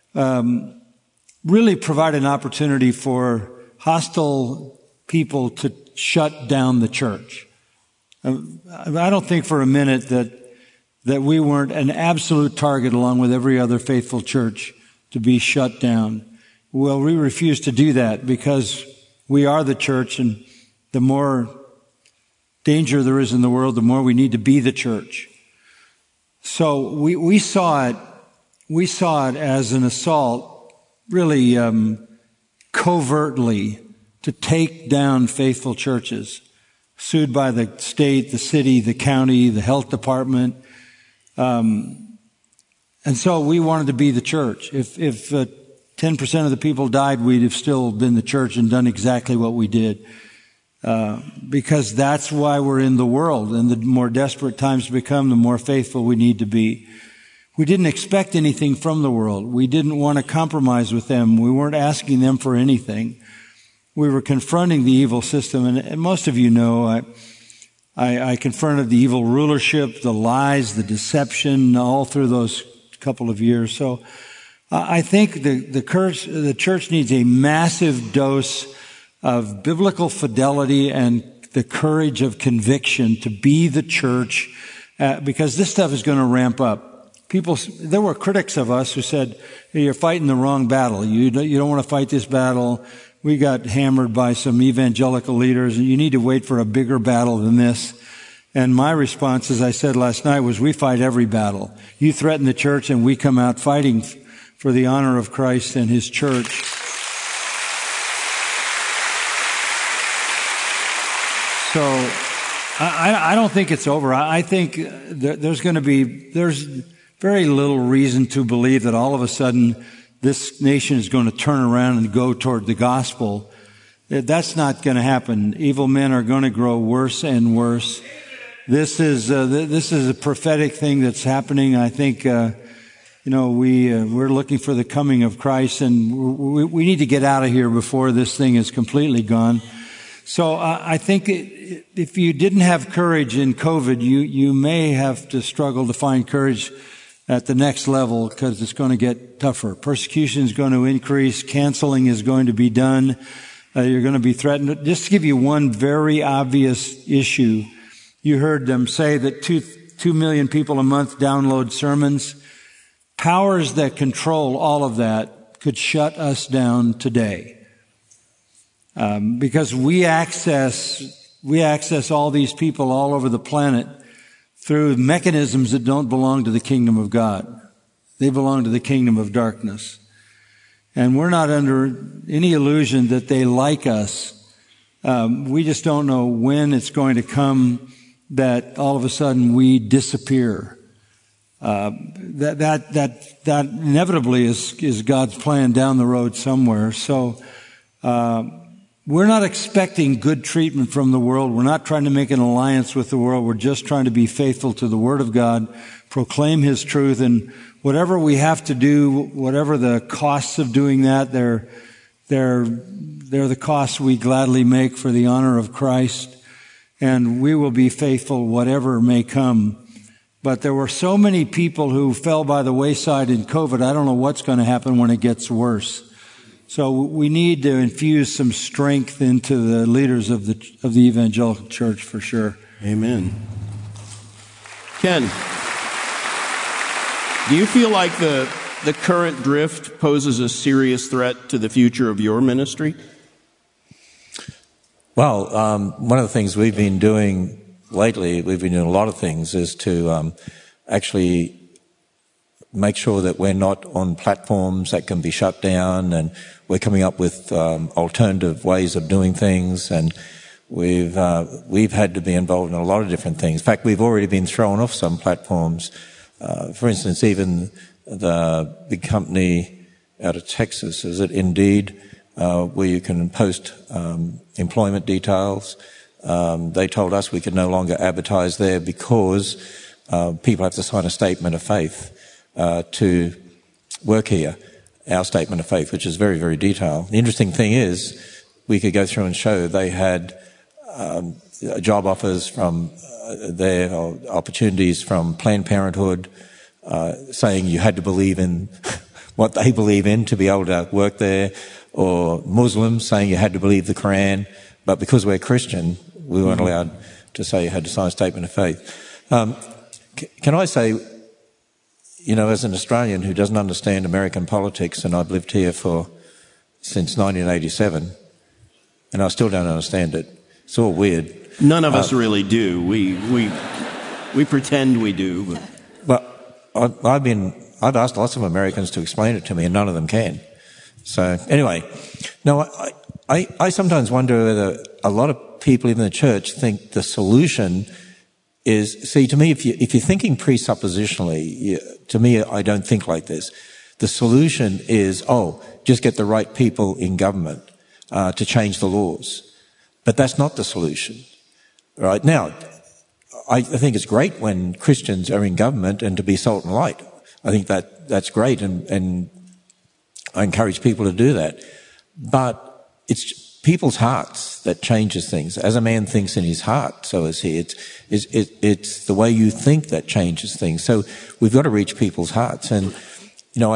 really provided an opportunity for hostile people to shut down the church. I don't think for a minute that we weren't an absolute target along with every other faithful church to be shut down. Well, we refuse to do that because we are the church, and the more danger there is in the world, the more we need to be the church. So we saw it as an assault, really covertly, to take down faithful churches, sued by the state, the city, the county, the health department. And so we wanted to be the church. If 10% of the people died, we'd have still been the church and done exactly what we did. Because that's why we're in the world. And the more desperate times become, the more faithful we need to be. We didn't expect anything from the world. We didn't want to compromise with them. We weren't asking them for anything. We were confronting the evil system. And most of you know, I confronted the evil rulership, the lies, the deception, all through those couple of years. So I think the church needs a massive dose of biblical fidelity and the courage of conviction to be the church, because this stuff is going to ramp up. There were critics of us who said, hey, you're fighting the wrong battle. You don't want to fight this battle. We got hammered by some evangelical leaders, and you need to wait for a bigger battle than this. And my response, as I said last night, was we fight every battle. You threaten the church, and we come out fighting for the honor of Christ and His church. So I don't think it's over. I think there's very little reason to believe that all of a sudden this nation is going to turn around and go toward the gospel. That's not going to happen. Evil men are going to grow worse and worse. This is a prophetic thing that's happening. I think, we're looking for the coming of Christ, and we need to get out of here before this thing is completely gone. So I think if you didn't have courage in COVID, you may have to struggle to find courage at the next level, because it's going to get tougher. Persecution is going to increase. Canceling is going to be done. You're going to be threatened. Just to give you one very obvious issue, you heard them say that 2 million people a month download sermons. Powers that control all of that could shut us down today. Because we access all these people all over the planet through mechanisms that don't belong to the kingdom of God. They belong to the kingdom of darkness. And we're not under any illusion that they like us. We just don't know when it's going to come that all of a sudden we disappear. That inevitably is God's plan down the road somewhere. So, we're not expecting good treatment from the world. We're not trying to make an alliance with the world. We're just trying to be faithful to the Word of God, proclaim His truth, and whatever we have to do, whatever the costs of doing that, they're the costs we gladly make for the honor of Christ, and we will be faithful whatever may come. But there were so many people who fell by the wayside in COVID. I don't know what's going to happen when it gets worse. So we need to infuse some strength into the leaders of the evangelical church for sure. Amen. Ken, do you feel like the current drift poses a serious threat to the future of your ministry? Well, one of the things we've been doing lately, we've been doing a lot of things, is to actually make sure that we're not on platforms that can be shut down, and we're coming up with alternative ways of doing things, and we've had to be involved in a lot of different things. In fact, we've already been thrown off some platforms. For instance, even the big company out of Texas, is it Indeed, where you can post employment details. They told us we could no longer advertise there because people have to sign a statement of faith to work here, our statement of faith, which is very, very detailed. The interesting thing is we could go through and show they had job offers from there, or opportunities from Planned Parenthood, saying you had to believe in what they believe in to be able to work there, or Muslims saying you had to believe the Quran, but because we're Christian, we weren't allowed to say you had to sign a statement of faith. Can I say, you know, as an Australian who doesn't understand American politics, and I've lived here since 1987, and I still don't understand it. It's all weird. None of us really do. We pretend we do. But I've asked lots of Americans to explain it to me, and none of them can. So anyway, no, I sometimes wonder whether a lot of people in the church think the solution is, see, to me, if you're thinking presuppositionally, to me, I don't think like this. The solution is, just get the right people in government to change the laws. But that's not the solution. Right? Now, I think it's great when Christians are in government and to be salt and light. I think that's great, and I encourage people to do that. But it's people's hearts that changes things. As a man thinks in his heart, so is he. It's the way you think that changes things. So we've got to reach people's hearts. And, you know, I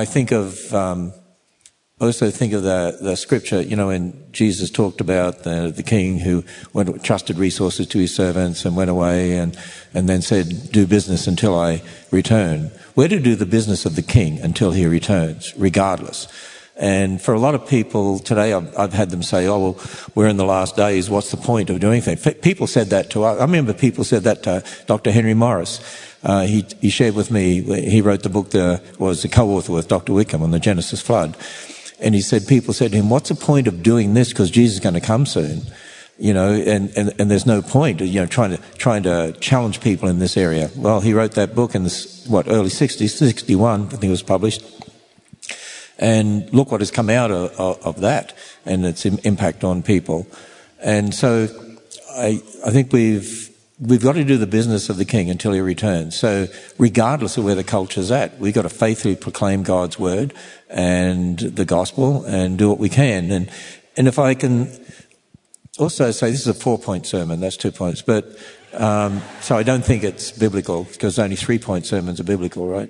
also think of the scripture, you know, when Jesus talked about the king who trusted resources to his servants and went away and then said, do business until I return. We're to do the business of the king until he returns, regardless. And for a lot of people today, I've had them say, well, we're in the last days. What's the point of doing things? People said that to us. I remember people said that to Dr. Henry Morris. He shared with me, he wrote the book, was the co-author with Dr. Wickham on the Genesis flood. And people said to him, what's the point of doing this? Because Jesus is going to come soon. You know, and there's no point, you know, trying to challenge people in this area. Well, he wrote that book in early 60s, 61, I think it was published. And look what has come out of that and its impact on people. And so I think we've got to do the business of the king until he returns. So regardless of where the culture's at, we've got to faithfully proclaim God's word and the gospel and do what we can. And if I can also say, this is a 4-point sermon, that's 2 points, but so I don't think it's biblical, because only 3-point sermons are biblical, right?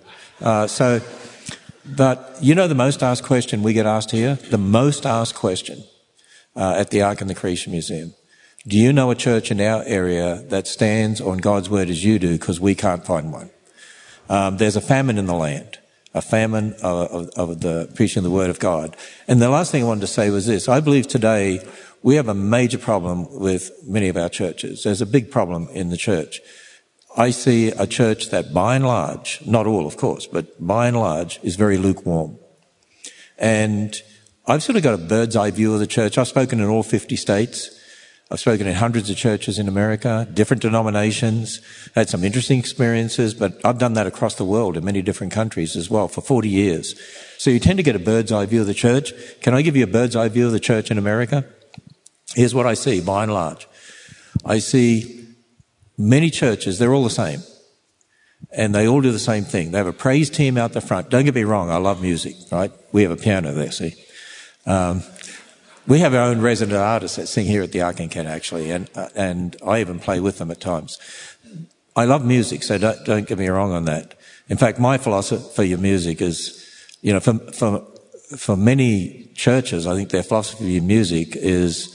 But you know the most asked question we get asked here? The most asked question at the Ark and the Creation Museum. Do you know a church in our area that stands on God's word as you do, because we can't find one? There's a famine in the land, a famine of the preaching of the word of God. And the last thing I wanted to say was this. I believe today we have a major problem with many of our churches. There's a big problem in the church. I see a church that by and large, not all of course, but by and large is very lukewarm. And I've sort of got a bird's eye view of the church. I've spoken in all 50 states. I've spoken in hundreds of churches in America, different denominations, had some interesting experiences, but I've done that across the world in many different countries as well for 40 years. So you tend to get a bird's eye view of the church. Can I give you a bird's eye view of the church in America? Here's what I see by and large. I see many churches, they're all the same. And they all do the same thing. They have a praise team out the front. Don't get me wrong, I love music, right? We have a piano there, see. We have our own resident artists that sing here at the Ark in Kent, actually, and I even play with them at times. I love music, so don't get me wrong on that. In fact, my philosophy of music is, you know, for many churches, I think their philosophy of music is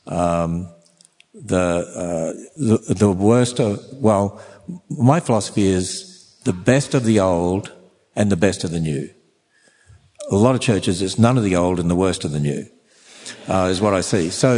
the worst of, well, my philosophy is the best of the old and the best of the new. a lot of churches, it's none of the old and the worst of the new, is what I see. So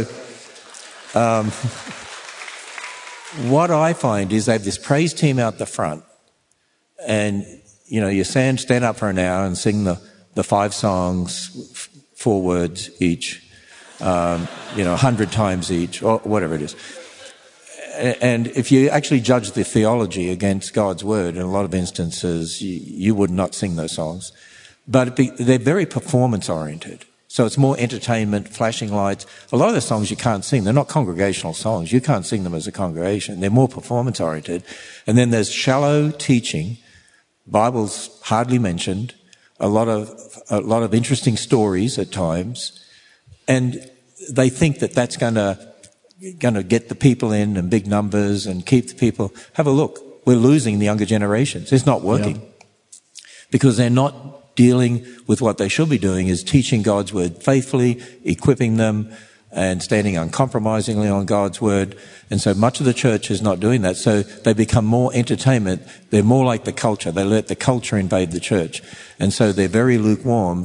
what I find is they have this praise team out the front, and, you stand up for an hour and sing the 5 songs, 4 words each, 100 times each, or whatever it is. And if you actually judge the theology against God's word, in a lot of instances, you would not sing those songs. But they're very performance-oriented. So it's more entertainment, flashing lights. A lot of the songs you can't sing. They're not congregational songs. You can't sing them as a congregation. They're more performance-oriented. And then there's shallow teaching. Bible's hardly mentioned. A lot of interesting stories at times. And they think that that's going to get the people in and big numbers and keep the people. Have a look. We're losing the younger generations. It's not working. Because they're not dealing with what they should be doing, is teaching God's word faithfully, equipping them, and standing uncompromisingly on God's word. And so much of the church is not doing that. So they become more entertainment. They're more like the culture. They let the culture invade the church. And so they're very lukewarm.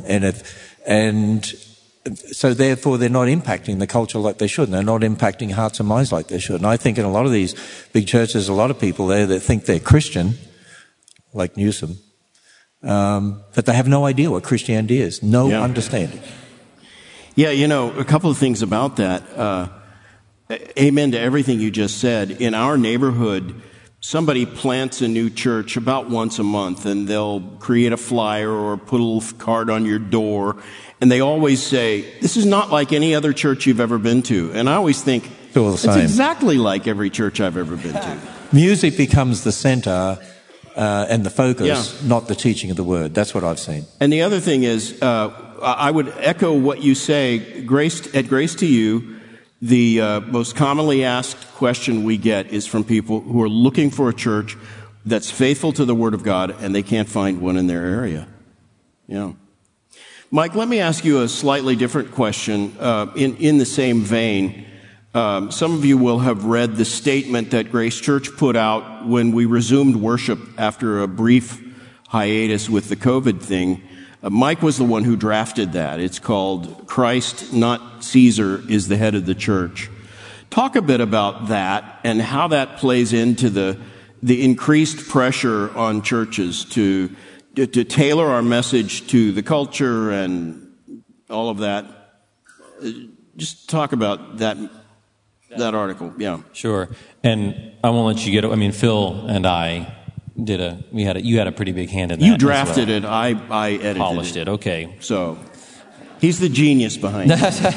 So therefore they're not impacting the culture like they should. And they're not impacting hearts and minds like they should. And I think in a lot of these big churches, there's a lot of people there that think they're Christian, like Newsom, but they have no idea what Christianity is. No understanding. Yeah, a couple of things about that. Amen to everything you just said. In our neighborhood, somebody plants a new church about once a month, and they'll create a flyer or put a little card on your door, and they always say, "This is not like any other church you've ever been to." And I always think, it's exactly like every church I've ever been to. Music becomes the center and the focus, not the teaching of the word. That's what I've seen. And the other thing is, I would echo what you say. At Grace to You, the most commonly asked question we get is from people who are looking for a church that's faithful to the Word of God, and they can't find one in their area. Yeah. Mike, let me ask you a slightly different question in the same vein. Some of you will have read the statement that Grace Church put out when we resumed worship after a brief hiatus with the COVID thing. Mike was the one who drafted that. It's called "Christ, not Caesar, is the head of the church." Talk a bit about that and how that plays into the increased pressure on churches to tailor our message to the culture and all of that. Just talk about that article. Yeah. Sure. And I won't let you get, Phil and I you had a pretty big hand in that. You drafted it. I edited polished it. Okay. So he's the genius behind it.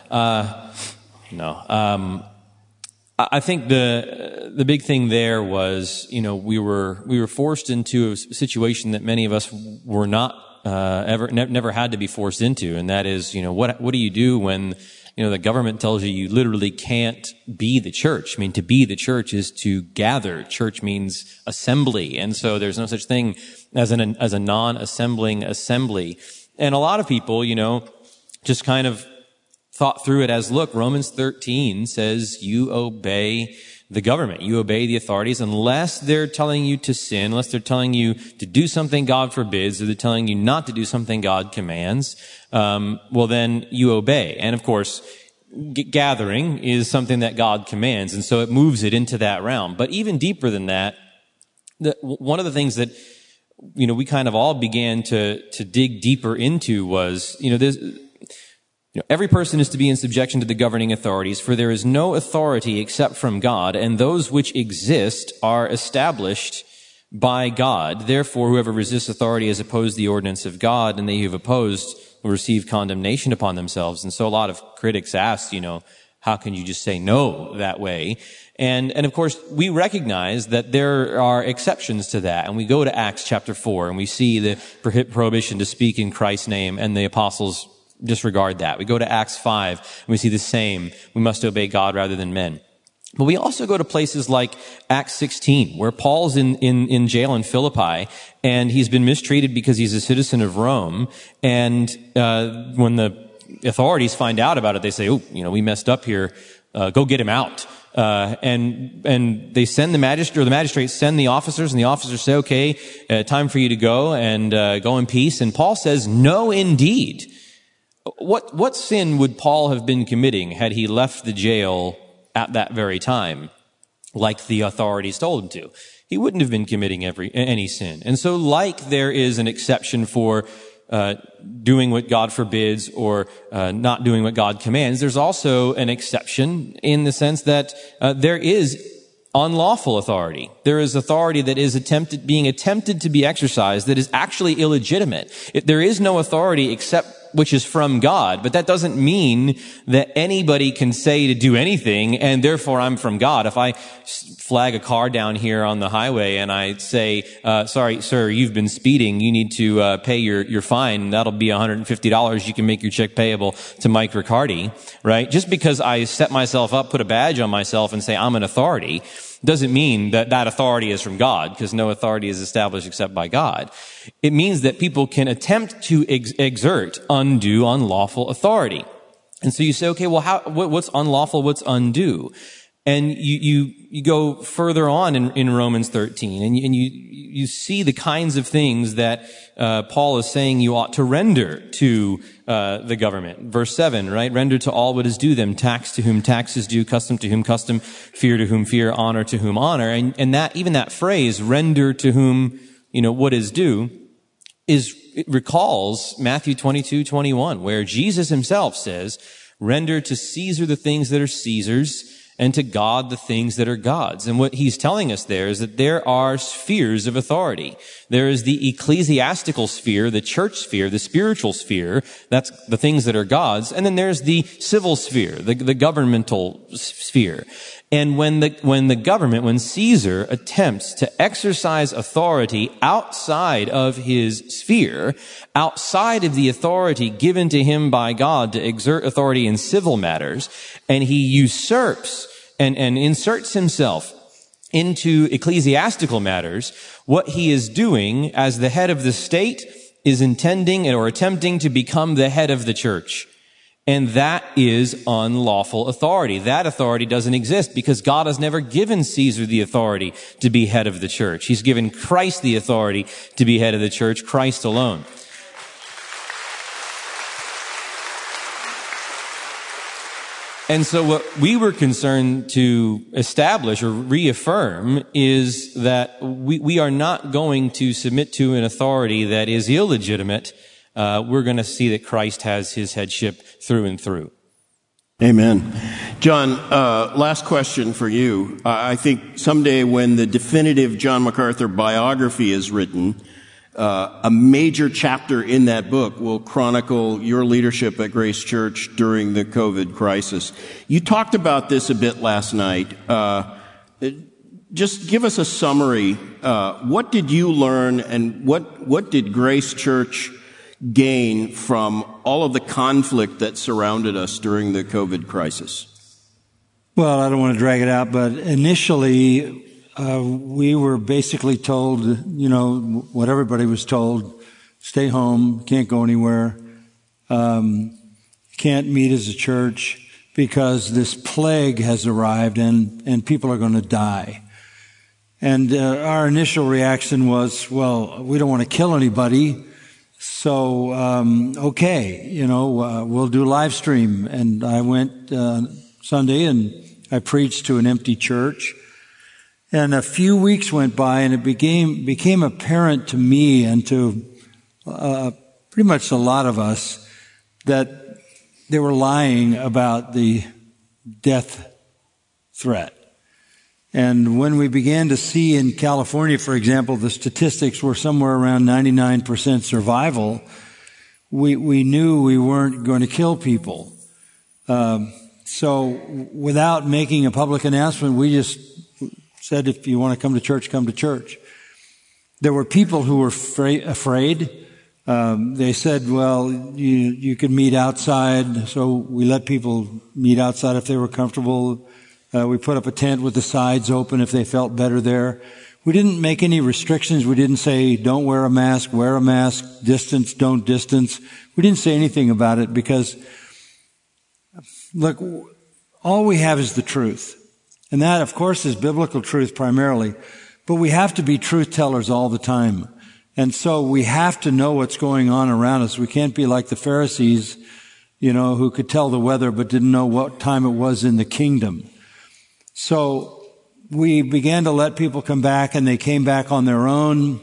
No. I think the big thing there was, we were forced into a situation that many of us were not never had to be forced into, and that is, what do you do when the government tells you literally can't be the church? To be the church is to gather. Church means assembly, and so there's no such thing as a non-assembling assembly. And a lot of people, just kind of thought through it as, look, Romans 13 says you obey the government. You obey the authorities unless they're telling you to sin, unless they're telling you to do something God forbids, or they're telling you not to do something God commands. Well, then you obey. And of course, gathering is something that God commands, and so it moves it into that realm. But even deeper than that, one of the things that we kind of all began to dig deeper into was, every person is to be in subjection to the governing authorities, for there is no authority except from God, and those which exist are established by God. Therefore, whoever resists authority has opposed the ordinance of God, and they who have opposed will receive condemnation upon themselves. And so a lot of critics ask, how can you just say no that way? And of course, we recognize that there are exceptions to that. And we go to Acts chapter 4, and we see the prohibition to speak in Christ's name, and the apostles disregard that. We go to Acts 5, and we see the same. We must obey God rather than men. But we also go to places like Acts 16, where Paul's in jail in Philippi, and he's been mistreated because he's a citizen of Rome. And when the authorities find out about it, they say, we messed up here. Go get him out. and they send the magistrate, or the magistrates send the officers, and the officers say, okay, time for you to go, and go in peace. And Paul says, no, indeed. What sin would Paul have been committing had he left the jail at that very time, like the authorities told him to? He wouldn't have been committing any sin. And so, like there is an exception for doing what God forbids or not doing what God commands, there's also an exception in the sense that there is unlawful authority. There is authority that is being attempted to be exercised that is actually illegitimate. There is no authority except which is from God, but that doesn't mean that anybody can say to do anything, and therefore I'm from God. If I flag a car down here on the highway and I say, sorry, sir, you've been speeding, you need to pay your fine, that'll be $150, you can make your check payable to Mike Riccardi, right? Just because I set myself up, put a badge on myself and say I'm an authority, doesn't mean that that authority is from God, because no authority is established except by God. It means that people can attempt to exert undue, unlawful authority. And so you say, okay, well, what's unlawful, what's undue? And you go further on in Romans 13, and you see the kinds of things that Paul is saying you ought to render to the government. Verse 7, right? Render to all what is due them, tax to whom tax is due, custom to whom custom, fear to whom fear, honor to whom honor. And that, even that phrase, render to whom, what is due, it recalls Matthew 22:21, where Jesus himself says, render to Caesar the things that are Caesar's, and to God the things that are God's. And what he's telling us there is that there are spheres of authority. There is the ecclesiastical sphere, the church sphere, the spiritual sphere, that's the things that are God's, and then there's the civil sphere, the governmental sphere. And when Caesar attempts to exercise authority outside of his sphere, outside of the authority given to him by God to exert authority in civil matters, and he usurps and inserts himself into ecclesiastical matters, what he is doing as the head of the state is intending or attempting to become the head of the church. And that is unlawful authority. That authority doesn't exist because God has never given Caesar the authority to be head of the church. He's given Christ the authority to be head of the church, Christ alone. And so what we were concerned to establish or reaffirm is that we are not going to submit to an authority that is illegitimate. We're going to see that Christ has his headship through and through. Amen. John, last question for you. I think someday when the definitive John MacArthur biography is written, a major chapter in that book will chronicle your leadership at Grace Church during the COVID crisis. You talked about this a bit last night. Just give us a summary. What did you learn, and what did Grace Church gain from all of the conflict that surrounded us during the COVID crisis? Well, I don't want to drag it out, but initially we were basically told, what everybody was told: stay home, can't go anywhere, can't meet as a church because this plague has arrived and people are going to die. And our initial reaction was, well, we don't want to kill anybody, so okay, we'll do live stream. And I went Sunday and I preached to an empty church. And a few weeks went by, and it became apparent to me and to pretty much a lot of us that they were lying about the death threat. And when we began to see in California, for example, the statistics were somewhere around 99% survival, we knew we weren't going to kill people. So without making a public announcement, we just said, if you want to come to church, come to church. There were people who were afraid. They said, well, you can meet outside. So we let people meet outside if they were comfortable. We put up a tent with the sides open if they felt better there. We didn't make any restrictions. We didn't say, don't wear a mask, distance, don't distance. We didn't say anything about it because, look, all we have is the truth. And that, of course, is biblical truth primarily. But we have to be truth tellers all the time. And so we have to know what's going on around us. We can't be like the Pharisees, who could tell the weather but didn't know what time it was in the kingdom. So we began to let people come back, and they came back on their own.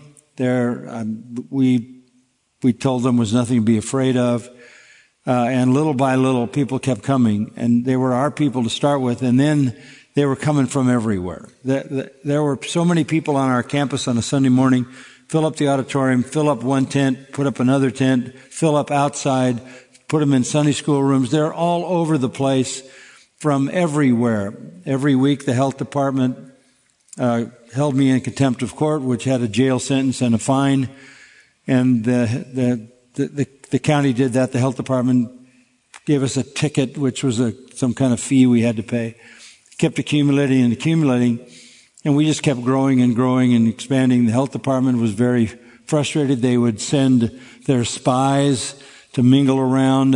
We told them there was nothing to be afraid of. And little by little, people kept coming. And they were our people to start with, and then they were coming from everywhere. There were so many people on our campus on a Sunday morning. Fill up the auditorium, fill up one tent, put up another tent, fill up outside, put them in Sunday school rooms. They're all over the place from everywhere. Every week the health department held me in contempt of court, which had a jail sentence and a fine. And the county did that. The health department gave us a ticket, which was some kind of fee we had to pay. Kept accumulating and accumulating. And we just kept growing and growing and expanding. The health department was very frustrated. They would send their spies to mingle around.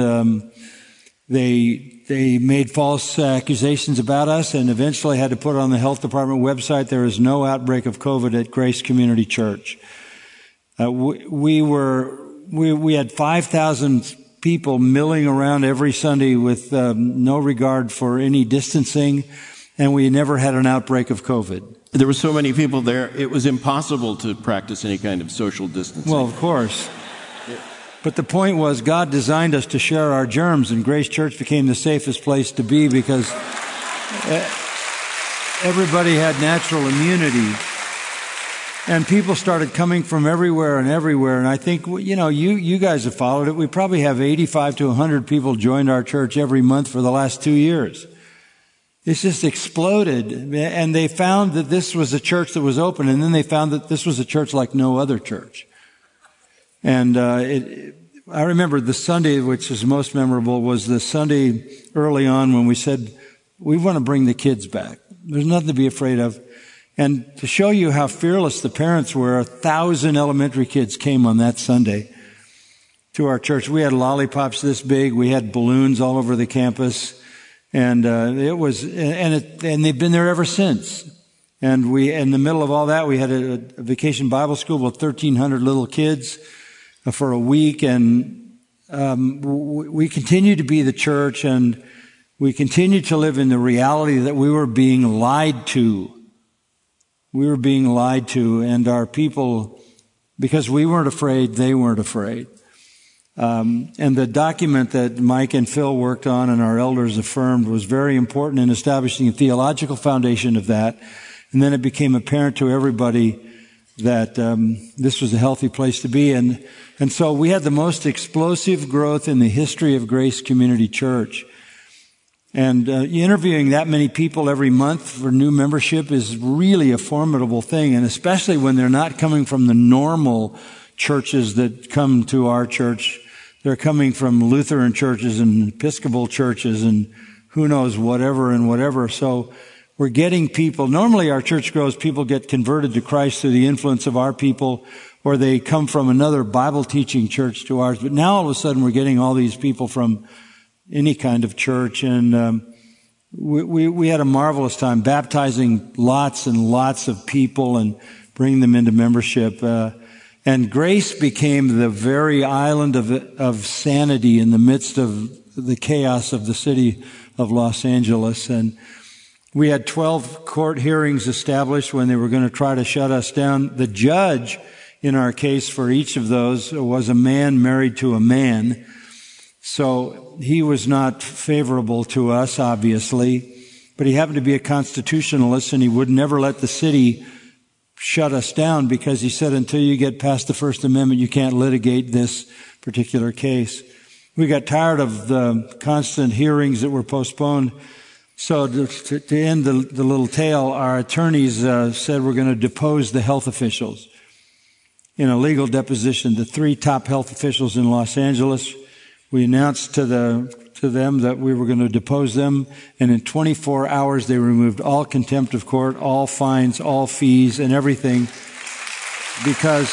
They made false accusations about us and eventually had to put on the health department website, there is no outbreak of COVID at Grace Community Church. We had 5,000 people milling around every Sunday with no regard for any distancing, and we never had an outbreak of COVID. There were so many people there, it was impossible to practice any kind of social distancing. Well, of course. But the point was, God designed us to share our germs, and Grace Church became the safest place to be because everybody had natural immunity. And people started coming from everywhere and everywhere. And I think, you guys have followed it. We probably have 85 to 100 people joined our church every month for the last 2 years. It's just exploded. And they found that this was a church that was open. And then they found that this was a church like no other church. And I remember the Sunday, which is most memorable, was the Sunday early on when we said, we want to bring the kids back. There's nothing to be afraid of. And to show you how fearless the parents were, 1,000 elementary kids came on that Sunday to our church. We had lollipops this big. We had balloons all over the campus. And and they've been there ever since. And in the middle of all that, we had a vacation Bible school with 1,300 little kids for a week. And we continue to be the church, and we continue to live in the reality that we were being lied to. We were being lied to, and our people, because we weren't afraid, they weren't afraid. And the document that Mike and Phil worked on and our elders affirmed was very important in establishing a theological foundation of that. And then it became apparent to everybody that this was a healthy place to be. And so we had the most explosive growth in the history of Grace Community Church. And interviewing that many people every month for new membership is really a formidable thing, and especially when they're not coming from the normal churches that come to our church. They're coming from Lutheran churches and Episcopal churches and who knows whatever. So we're getting people. Normally our church grows, people get converted to Christ through the influence of our people, or they come from another Bible teaching church to ours. But now all of a sudden we're getting all these people from any kind of church, and we had a marvelous time baptizing lots and lots of people and bringing them into membership. And Grace became the very island of sanity in the midst of the chaos of the city of Los Angeles. And we had 12 court hearings established when they were going to try to shut us down. The judge in our case for each of those was a man married to a man. So he was not favorable to us, obviously, but he happened to be a constitutionalist, and he would never let the city shut us down because he said until you get past the First Amendment, you can't litigate this particular case. We got tired of the constant hearings that were postponed. So to end the little tale, our attorneys said we're going to depose the health officials. In a legal deposition, the 3 top health officials in Los Angeles. We announced to them that we were going to depose them, and in 24 hours they removed all contempt of court, all fines, all fees, and everything, because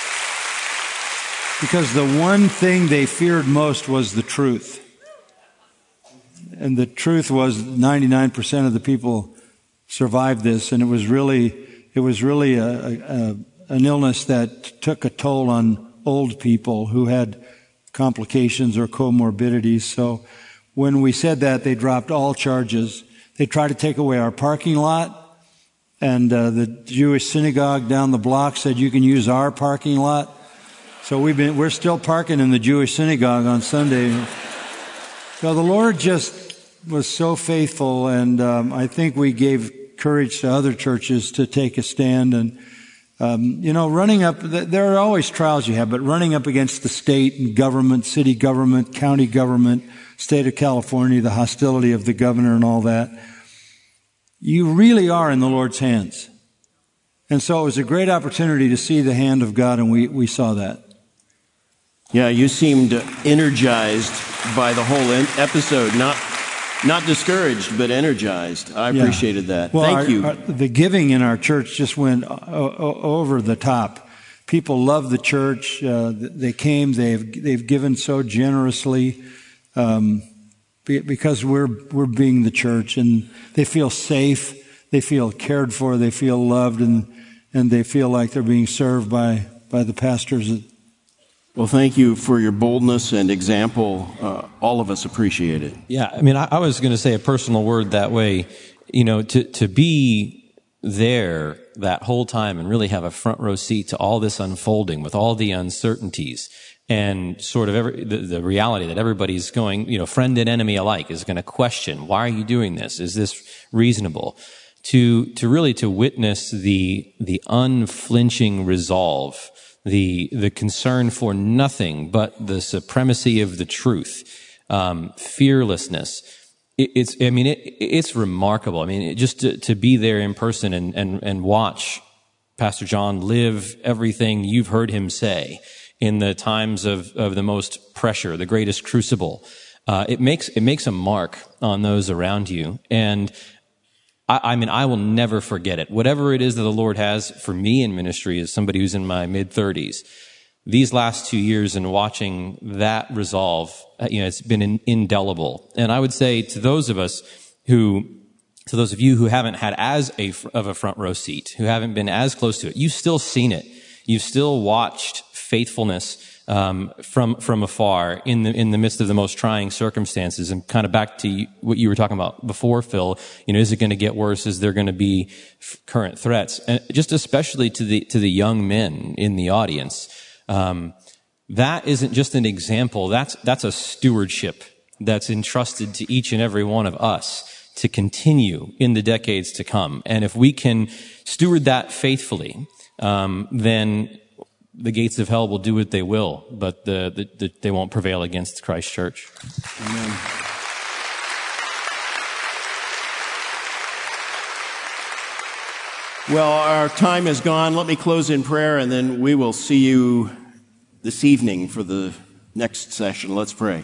the one thing they feared most was the truth. And the truth was 99% of the people survived this, and it was really an illness that took a toll on old people who had complications or comorbidities. So when we said that, they dropped all charges. They tried to take away our parking lot, and the Jewish synagogue down the block said you can use our parking lot. So we're still parking in the Jewish synagogue on Sunday. So the Lord just was so faithful, and I think we gave courage to other churches to take a stand. And running up, there are always trials you have, but running up against the state and government, city government, county government, state of California, the hostility of the governor and all that, you really are in the Lord's hands. And so it was a great opportunity to see the hand of God, and we saw that. Yeah, you seemed energized by the whole episode, not discouraged, but energized. I appreciated that. Well, Thank you. The giving in our church just went over the top. People love the church. They came. They've given so generously because we're being the church, and they feel safe. They feel cared for. They feel loved, and they feel like they're being served by the pastors. Well, thank you for your boldness and example. All of us appreciate it. Yeah, I mean, I was going to say a personal word that way, to be there that whole time and really have a front row seat to all this unfolding with all the uncertainties and sort of the reality that everybody's going, friend and enemy alike is going to question, why are you doing this? Is this reasonable? To really witness the unflinching resolve, the concern for nothing but the supremacy of the truth, fearlessness. It's remarkable. I mean, just to be there in person and watch Pastor John live everything you've heard him say in the times of the most pressure, the greatest crucible. It makes a mark on those around you. And I will never forget it. Whatever it is that the Lord has for me in ministry as somebody who's in my mid-30s, these last 2 years and watching that resolve, it's been indelible. And I would say to those of you who haven't had of a front row seat, who haven't been as close to it, you've still seen it. You've still watched faithfulness from afar in the midst of the most trying circumstances. And kind of back to what you were talking about before, Phil, is it going to get worse? Is there going to be current threats? And just especially to the young men in the audience, that isn't just an example. That's a stewardship that's entrusted to each and every one of us to continue in the decades to come. And if we can steward that faithfully, then the gates of hell will do what they will, but they won't prevail against Christ's church. Amen. Well, our time is gone. Let me close in prayer, and then we will see you this evening for the next session. Let's pray.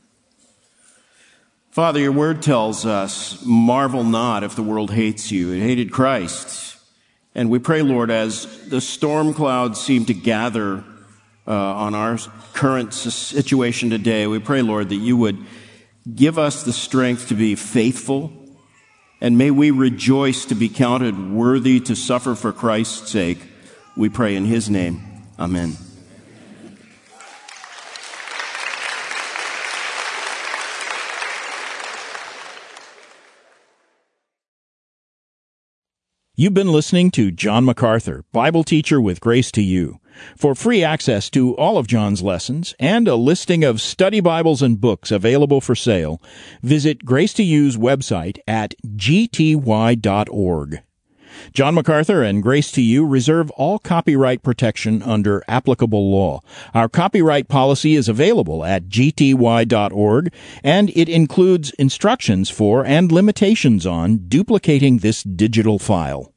Father, your word tells us, marvel not if the world hates you. It hated Christ. And we pray, Lord, as the storm clouds seem to gather on our current situation today, we pray, Lord, that you would give us the strength to be faithful, and may we rejoice to be counted worthy to suffer for Christ's sake. We pray in his name. Amen. You've been listening to John MacArthur, Bible teacher with Grace to You. For free access to all of John's lessons and a listing of study Bibles and books available for sale, visit Grace to You's website at gty.org. John MacArthur and Grace to You reserve all copyright protection under applicable law. Our copyright policy is available at gty.org, and it includes instructions for and limitations on duplicating this digital file.